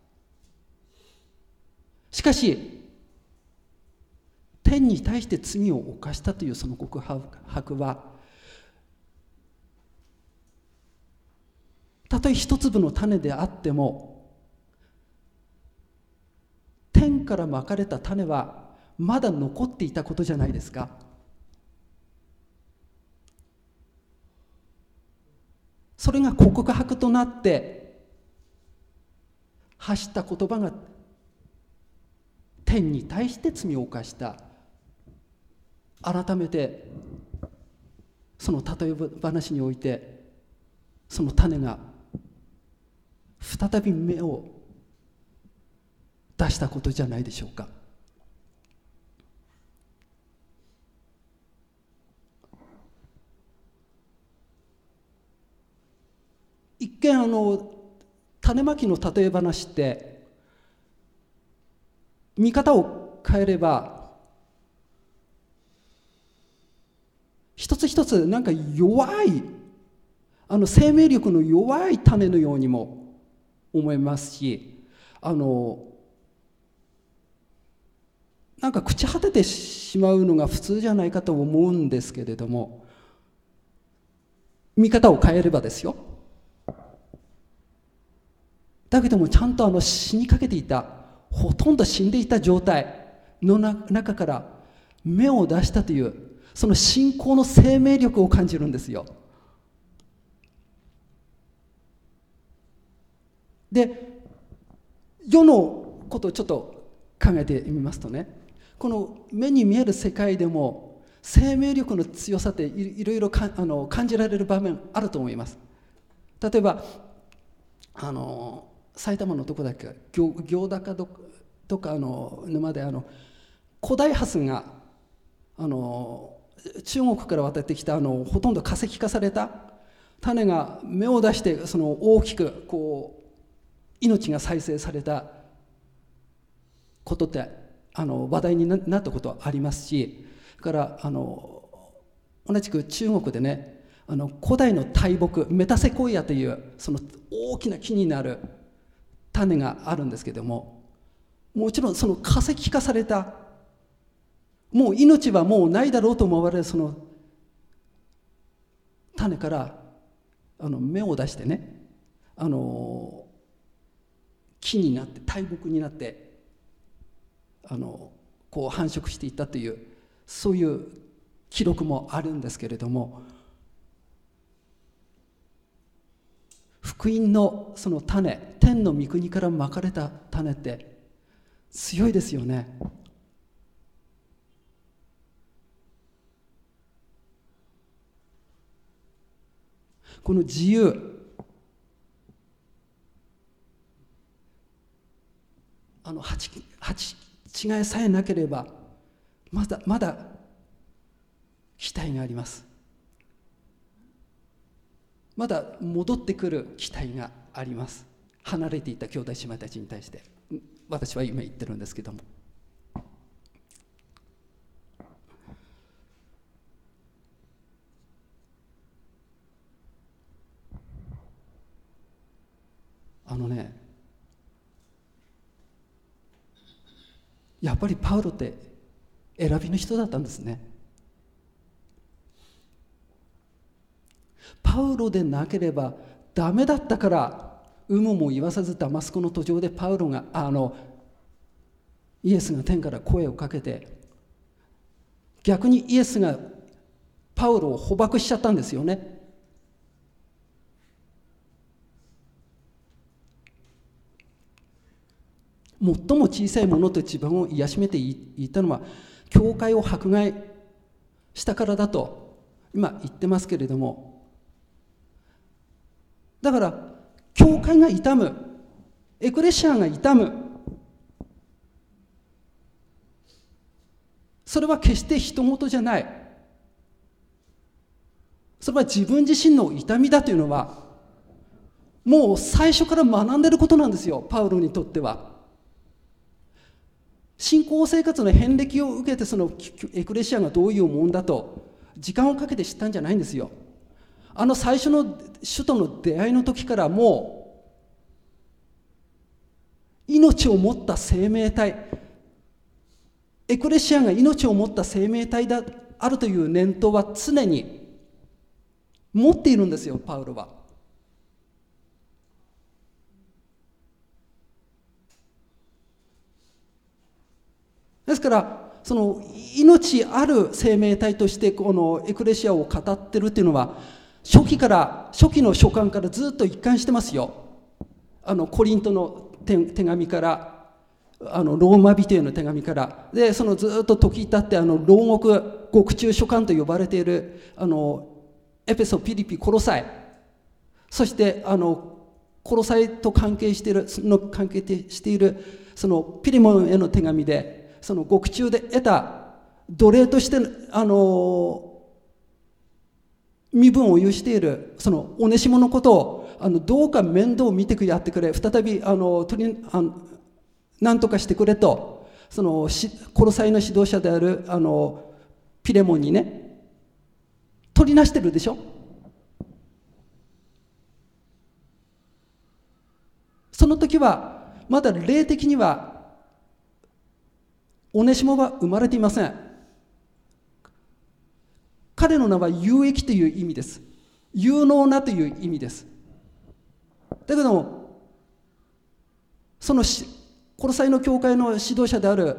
しかし天に対して罪を犯したというその告白は、たとえ一粒の種であっても、天からまかれた種はまだ残っていたことじゃないですか。それが告白となって発した言葉が、天に対して罪を犯した。改めてその例え話において、その種が再び芽を出したことじゃないでしょうか。一見種まきの例え話って見方を変えれば、一つ一つなんか弱い生命力の弱い種のようにも思いますし、なんか朽ち果ててしまうのが普通じゃないかと思うんですけれども、見方を変えればですよ。だけどもちゃんと死にかけていた、ほとんど死んでいた状態の中から芽を出したという、その信仰の生命力を感じるんですよ。で、世のことをちょっと考えてみますとね、この目に見える世界でも生命力の強さっていろいろ感じられる場面あると思います。例えば埼玉のどこだっけ、行高とか沼で古代ハスが中国から渡ってきたほとんど化石化された種が芽を出して、その大きくこう命が再生されたことって話題になったことはありますし、から同じく中国でね、古代の大木メタセコイアというその大きな木になる種があるんですけども、もちろんその化石化された、もう命はもうないだろうと思われるその種から芽を出してね、木になって大木になってこう繁殖していったという、そういう記録もあるんですけれども、福音のその種、天の御国からまかれた種って強いですよね。この自由、違いさえなければまだ期待があります。まだ戻ってくる期待があります。離れていた兄弟姉妹たちに対して、私は今言ってるんですけども、 やっぱりパウロって選びの人だったんですね。パウロでなければダメだったから、有無も言わさずダマスコの途上でパウロがイエスが天から声をかけて、逆にイエスがパウロを捕獲しちゃったんですよね。最も小さいものと自分を癒しめて言ったのは、教会を迫害したからだと今言ってますけれども、だから教会が痛む、エクレシアが痛む、それは決して人事じゃない。それは自分自身の痛みだというのは、もう最初から学んでいることなんですよ、パウロにとっては。信仰生活の遍歴を受けて、そのエクレシアがどういうもんだと時間をかけて知ったんじゃないんですよ。最初の主との出会いの時から、もう命を持った生命体、エクレシアが命を持った生命体であるという念頭は常に持っているんですよ、パウロは。ですからその命ある生命体としてこのエクレシアを語ってるっていうのは、初期の書簡からずっと一貫してますよ。コリントの手紙から、ローマ人への手紙から、でそのずっと時経って牢獄獄中書簡と呼ばれているエペソ、ピリピ、コロサイ、そしてコロサイと関係しているそのピリモンへの手紙で、その獄中で得た奴隷として身分を有しているそのオネシモのことをどうか面倒を見てやってくれ、再び何とかしてくれと、そのコロサイの指導者であるピレモンにね、取りなしてるでしょ。その時はまだ霊的にはオネシモは生まれていません。彼の名は有益という意味です。有能なという意味です。だけども、そのコロサイの教会の指導者である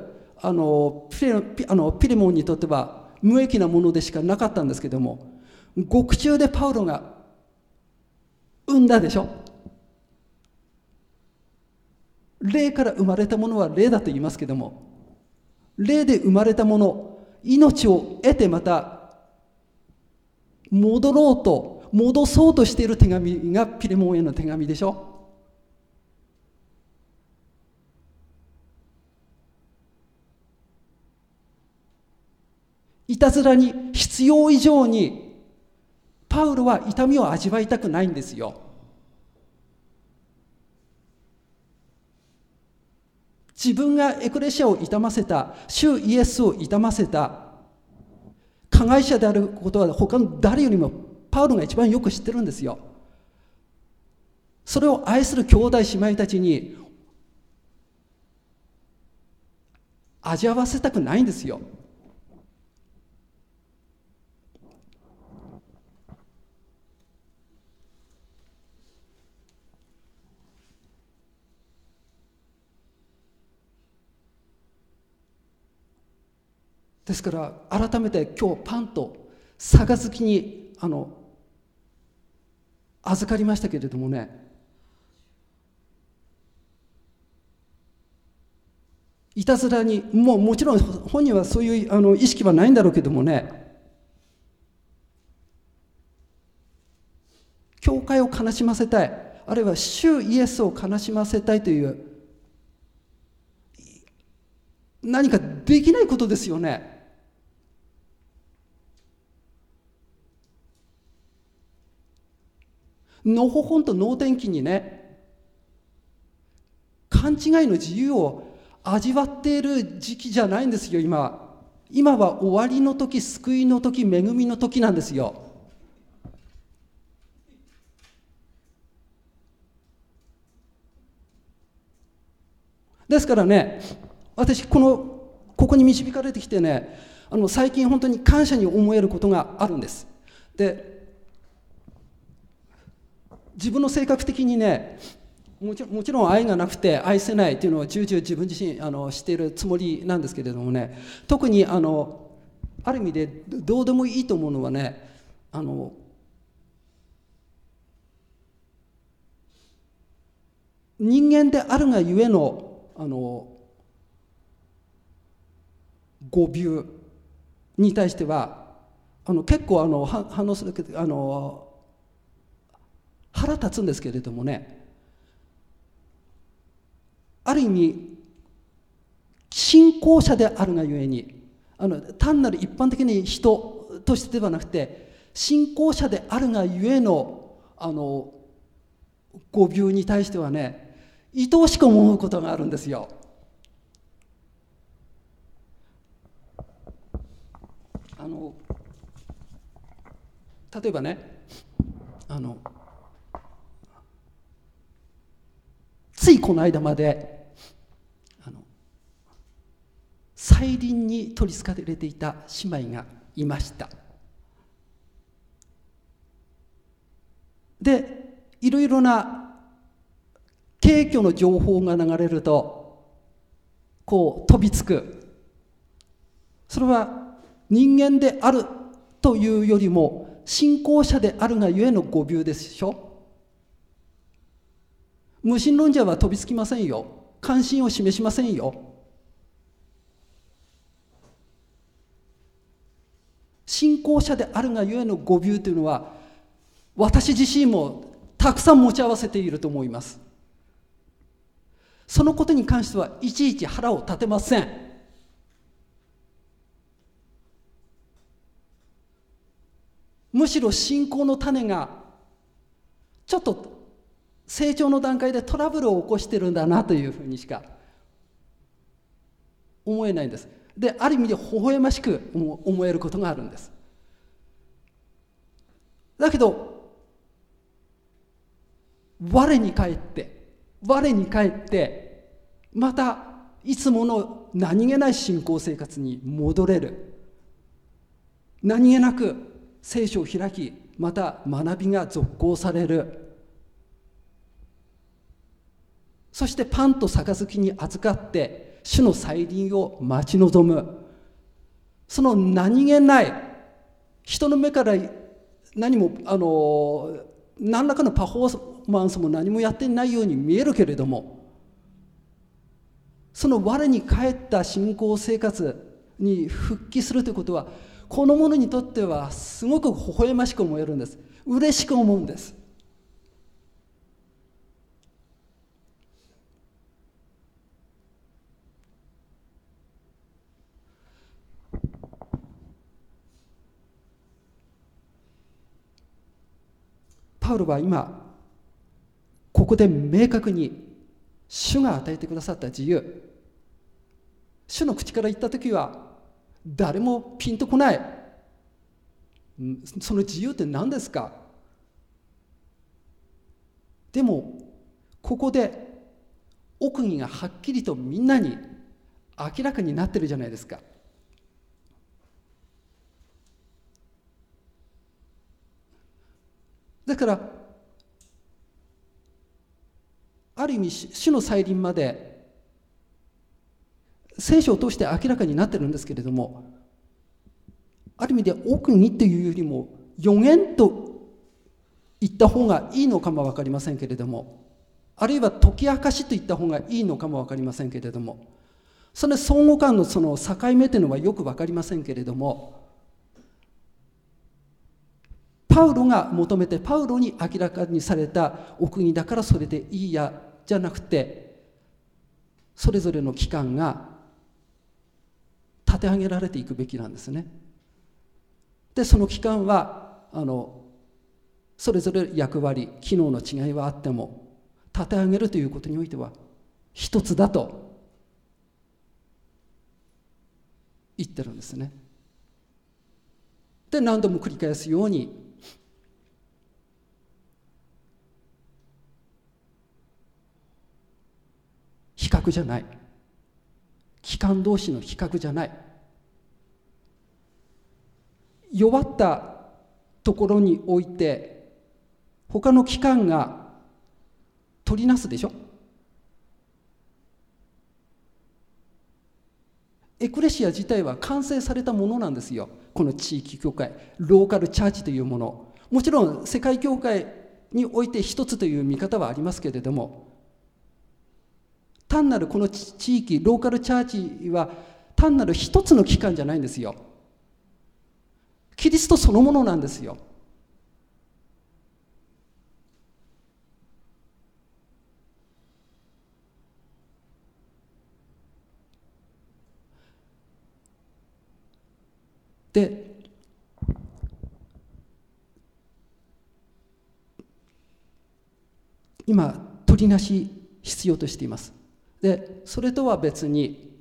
ピレモンにとっては無益なものでしかなかったんですけども、獄中でパウロが産んだでしょ。霊から生まれたものは霊だと言いますけども、霊で生まれたもの、命を得てまた戻そうとしている手紙がピレモンへの手紙でしょ。いたずらに必要以上にパウロは痛みを味わいたくないんですよ。自分がエクレシアを痛ませた、主イエスを痛ませた加害者であることは他の誰よりもパウロが一番よく知ってるんですよ。それを愛する兄弟姉妹たちに味わわせたくないんですよ。ですから改めて今日パンと杯に預かりましたけれどもね、いたずらにもちろん本人はそういう意識はないんだろうけどもね、教会を悲しませたい、あるいは主イエスを悲しませたいという何かできないことですよね。のほほんと能天気にね、勘違いの自由を味わっている時期じゃないんですよ。今は終わりの時、救いの時、恵みの時なんですよ。 ですからね、私ここに導かれてきてね、最近本当に感謝に思えることがあるんです。で、自分の性格的にね、もちろん愛がなくて愛せないというのは重々自分自身知っているつもりなんですけれどもね、特にある意味でどうでもいいと思うのはね、人間であるがゆえの語尾に対しては結構反応するけど腹立つんですけれどもね、ある意味信仰者であるがゆえに単なる一般的に人としてではなくて、信仰者であるがゆえの語尾に対してはね、愛おしく思うことがあるんですよ。例えばね、ついこの間まで再臨に取りつかれていた姉妹がいました。で、いろいろな軽挙の情報が流れるとこう飛びつく。それは人間であるというよりも信仰者であるがゆえの語尾でしょ。無神論者は飛びつきませんよ。関心を示しませんよ。信仰者であるがゆえの語尾というのは、私自身もたくさん持ち合わせていると思います。そのことに関してはいちいち腹を立てません。むしろ信仰の種がちょっと成長の段階でトラブルを起こしてるんだなというふうにしか思えないんです。で、ある意味で微笑ましく思えることがあるんです。だけど我に返ってまたいつもの何気ない信仰生活に戻れる。何気なく聖書を開き、また学びが続行される。そしてパンと杯に預かって主の再臨を待ち望む。その何気ない人の目から何も何らかのパフォーマンスも何もやっていないように見えるけれども、その我に返った信仰生活に復帰するということは、この者にとってはすごく微笑ましく思えるんです。嬉しく思うんです。パウロは今ここで明確に主が与えてくださった自由、主の口から言った時は誰もピンとこない。その自由って何ですか。でもここで奥義がはっきりとみんなに明らかになってるじゃないですか。だからある意味主の再臨まで聖書を通して明らかになってるんですけれども、ある意味で奥義っていうよりも予言と言った方がいいのかも分かりませんけれども、あるいは解き明かしと言った方がいいのかも分かりませんけれども、その相互間のその境目というのはよく分かりませんけれども、パウロが求めてパウロに明らかにされた奥義だからそれでいいやじゃなくて、それぞれの機関が立て上げられていくべきなんですね。でその機関はそれぞれ役割機能の違いはあっても立て上げるということにおいては一つだと言ってるんですね。で何度も繰り返すように、比較じゃない、 機関同士の比較じゃない。弱ったところにおいて他の機関が取りなすでしょ。エクレシア自体は完成されたものなんですよ。この地域教会、ローカルチャーチというもの、もちろん世界教会において一つという見方はありますけれども、単なるこの地域ローカルチャーチは単なる一つの機関じゃないんですよ。キリストそのものなんですよ。で、今取りなし必要としています。でそれとは別に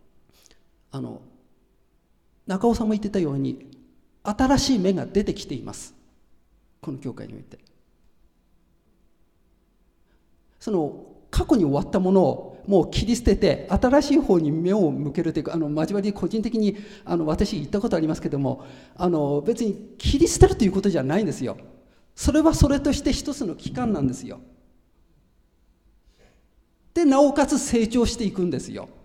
中尾さんも言ってたように新しい芽が出てきています、この教会において。その過去に終わったものをもう切り捨てて新しい方に目を向けるというか、交わり個人的に私言ったことありますけども、別に切り捨てるということじゃないんですよ。それはそれとして一つの期間なんですよ。でなおかつ成長していくんですよ。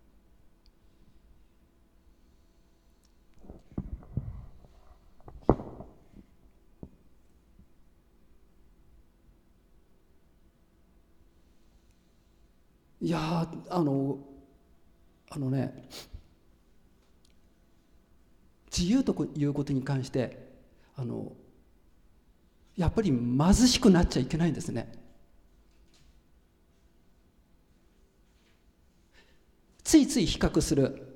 いや自由ということに関してやっぱり貧しくなっちゃいけないんですね。ついつい比較する。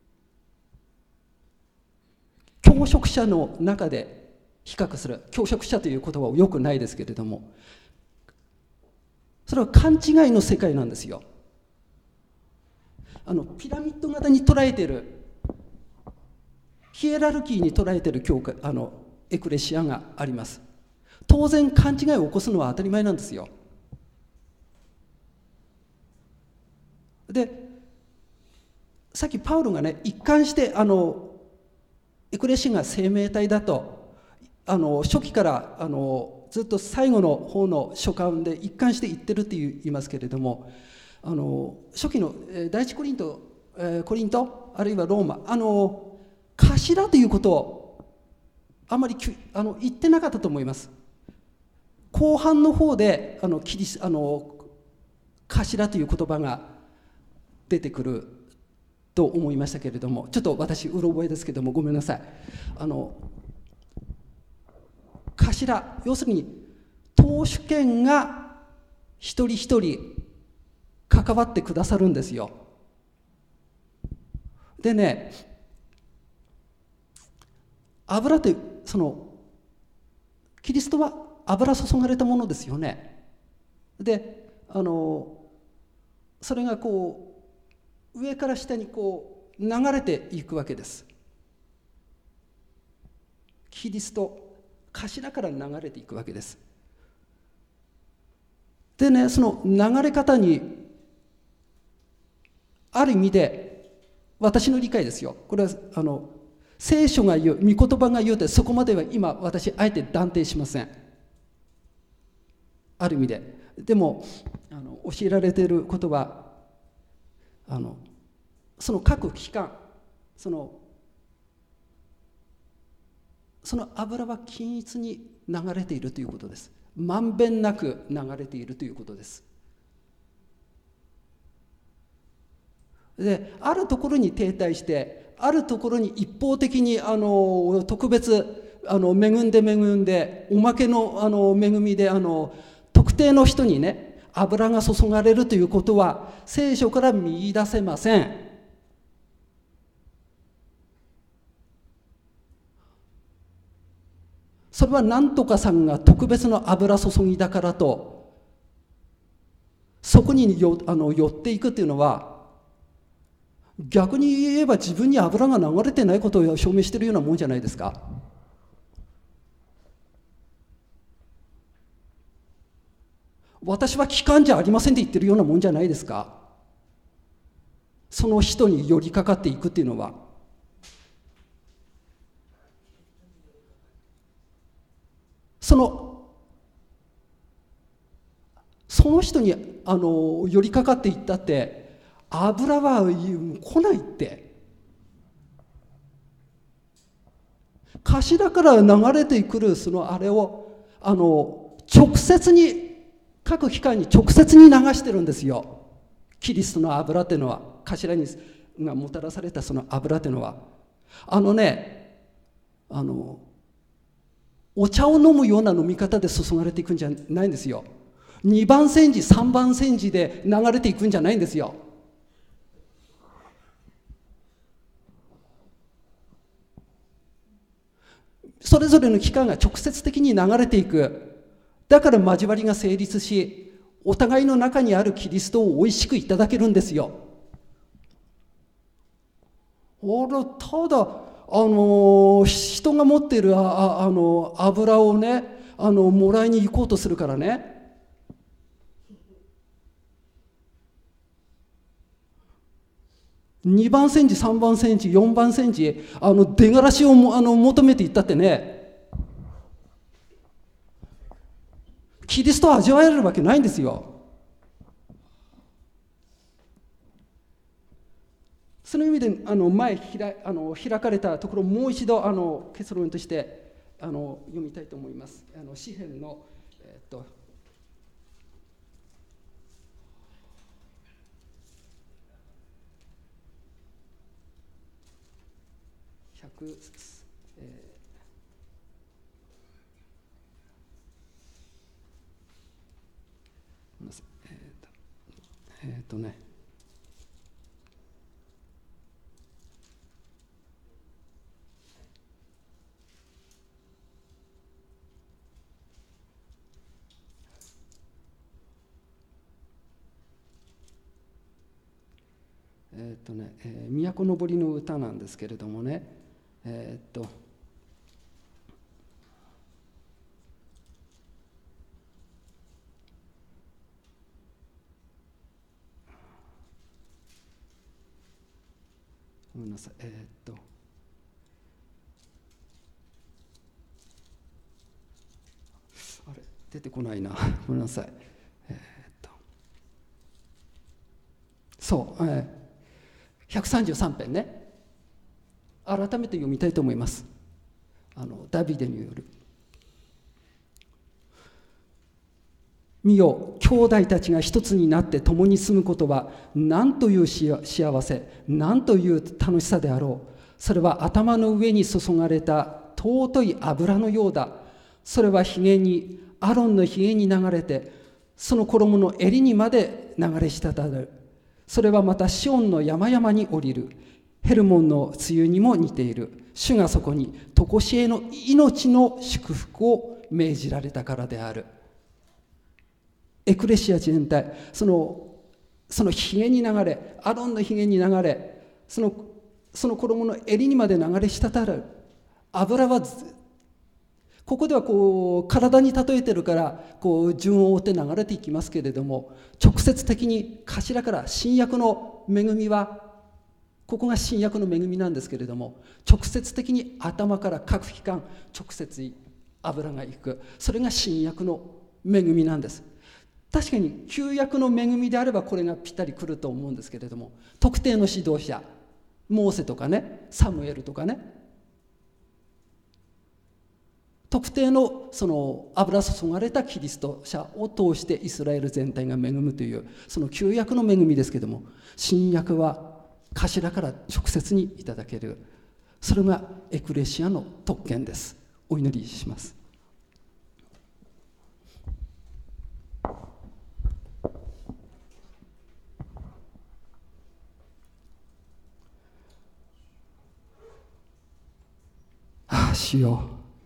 教職者の中で比較する。教職者という言葉はよくないですけれども、それは勘違いの世界なんですよ。ピラミッド型に捉えている、ヒエラルキーに捉えている教会、エクレシアがあります。当然勘違いを起こすのは当たり前なんですよ。でさっきパウロがね、一貫してエクレシアが生命体だと初期からずっと最後の方の書簡で一貫して言ってるって言いますけれども、初期の第一コリント、あるいはローマ、頭ということをあまり言ってなかったと思います。後半の方で頭という言葉が出てくると思いましたけれども、ちょっと私うろ覚えですけどもごめんなさい。頭、要するに党首権が一人一人関わってくださるんですよ。でね、油というキリストは油注がれたものですよね。でそれがこう上から下にこう流れていくわけです。キリスト頭から流れていくわけです。でね、その流れ方にある意味で私の理解ですよ。これは聖書が言う、御言葉が言うって、そこまでは今私あえて断定しません。ある意味で。でも教えられていることはその各機関、その油は均一に流れているということです。まんべんなく流れているということです。であるところに停滞して、あるところに一方的に特別恵んでおまけの恵みで特定の人にね油が注がれるということは聖書から見出せません。それは何とかさんが特別の油注ぎだからとそこに寄っていくっていうのは、逆に言えば自分に油が流れてないことを証明しているようなもんじゃないですか。私は機関じゃありませんって言ってるようなもんじゃないですか。 その人に寄りかかっていくっていうのは、その人に寄りかかっていったって油は来ないって。頭から流れてくるそのあれを直接に、各機関に直接に流してるんですよ。キリストの油っていうのは、頭にがもたらされたその油っていうのは、お茶を飲むような飲み方で注がれていくんじゃないんですよ。2番煎じ3番煎じで流れていくんじゃないんですよ。それぞれの機関が直接的に流れていく。だから交わりが成立し、お互いの中にあるキリストをおいしくいただけるんですよ。ただ人が持っている油をねもらいに行こうとするからね、2番煎じ3番煎じ4番煎じ出がらしを求めていったってね、キリストを味わえるわけないんですよ。その意味で前開かれたところをもう一度結論として読みたいと思います。詩編の100、都のぼりの歌なんですけれどもね、ごめんなさい、あれ出てこないな、ごめんなさい。そう、133編ね、改めて読みたいと思います。ダビデによる。見よ、兄弟たちが一つになって共に住むことは何という幸せ、何という楽しさであろう。それは頭の上に注がれた尊い油のようだ。それはアロンのひげに流れて、その衣の襟にまで流れ滴る。それはまたシオンの山々に降りる。ヘルモンの梅雨にも似ている。主がそこに常しえの命の祝福を命じられたからである。エクレシア全体、そのひげに流れ、アロンのひげに流れ、その衣の襟にまで流れ滴る油は、ここでは体に例えてるから順を追って流れていきますけれども、直接的に頭から新約の恵みは、ここが新約の恵みなんですけれども、直接的に頭から各機関直接油がいく、それが新約の恵みなんです。確かに旧約の恵みであればこれがぴったりくると思うんですけれども、特定の指導者、モーセとかね、サムエルとかね、特定のその油注がれたキリスト者を通してイスラエル全体が恵むという、その旧約の恵みですけども、新約は頭から直接にいただける、それがエクレシアの特権です。お祈りします。主よ、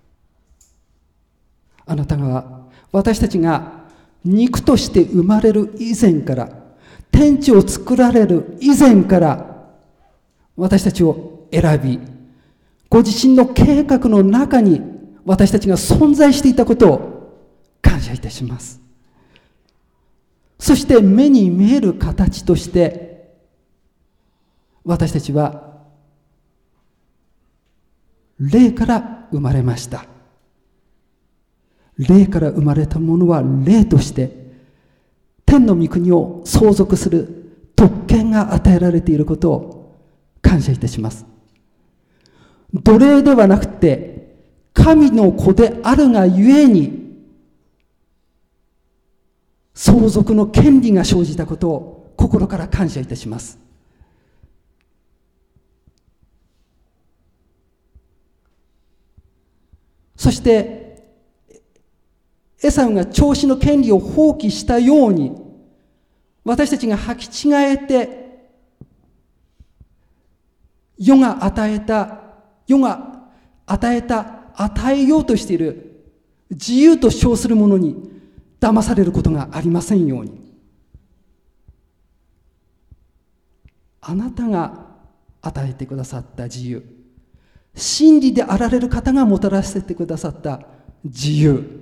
あなたが私たちが肉として生まれる以前から、天地を作られる以前から私たちを選び、ご自身の計画の中に私たちが存在していたことを感謝いたします。そして目に見える形として私たちは霊から生まれました。霊から生まれたものは霊として天の御国を相続する特権が与えられていることを感謝いたします。奴隷ではなくて神の子であるがゆえに相続の権利が生じたことを心から感謝いたします。そしてエサウが長子の権利を放棄したように、私たちが履き違えて世が与えようとしている自由と称するものに騙されることがありませんように。あなたが与えてくださった自由、真理であられる方がもたらせてくださった自由、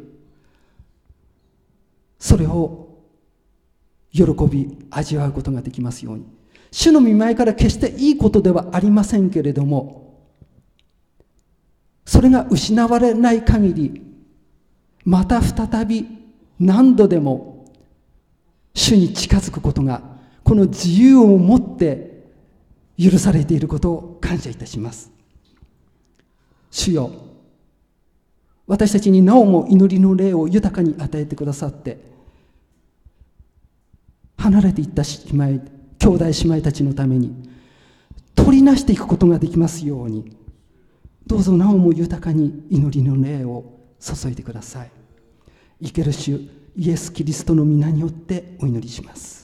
それを喜び味わうことができますように。主の御前から決していいことではありませんけれども、それが失われない限り、また再び何度でも主に近づくことが、この自由をもって許されていることを感謝いたします。主よ、私たちになおも祈りの霊を豊かに与えてくださって、離れていった兄弟姉妹たちのために取りなしていくことができますように、どうぞなおも豊かに祈りの霊を注いでください。生ける主イエス・キリストの皆によってお祈りします。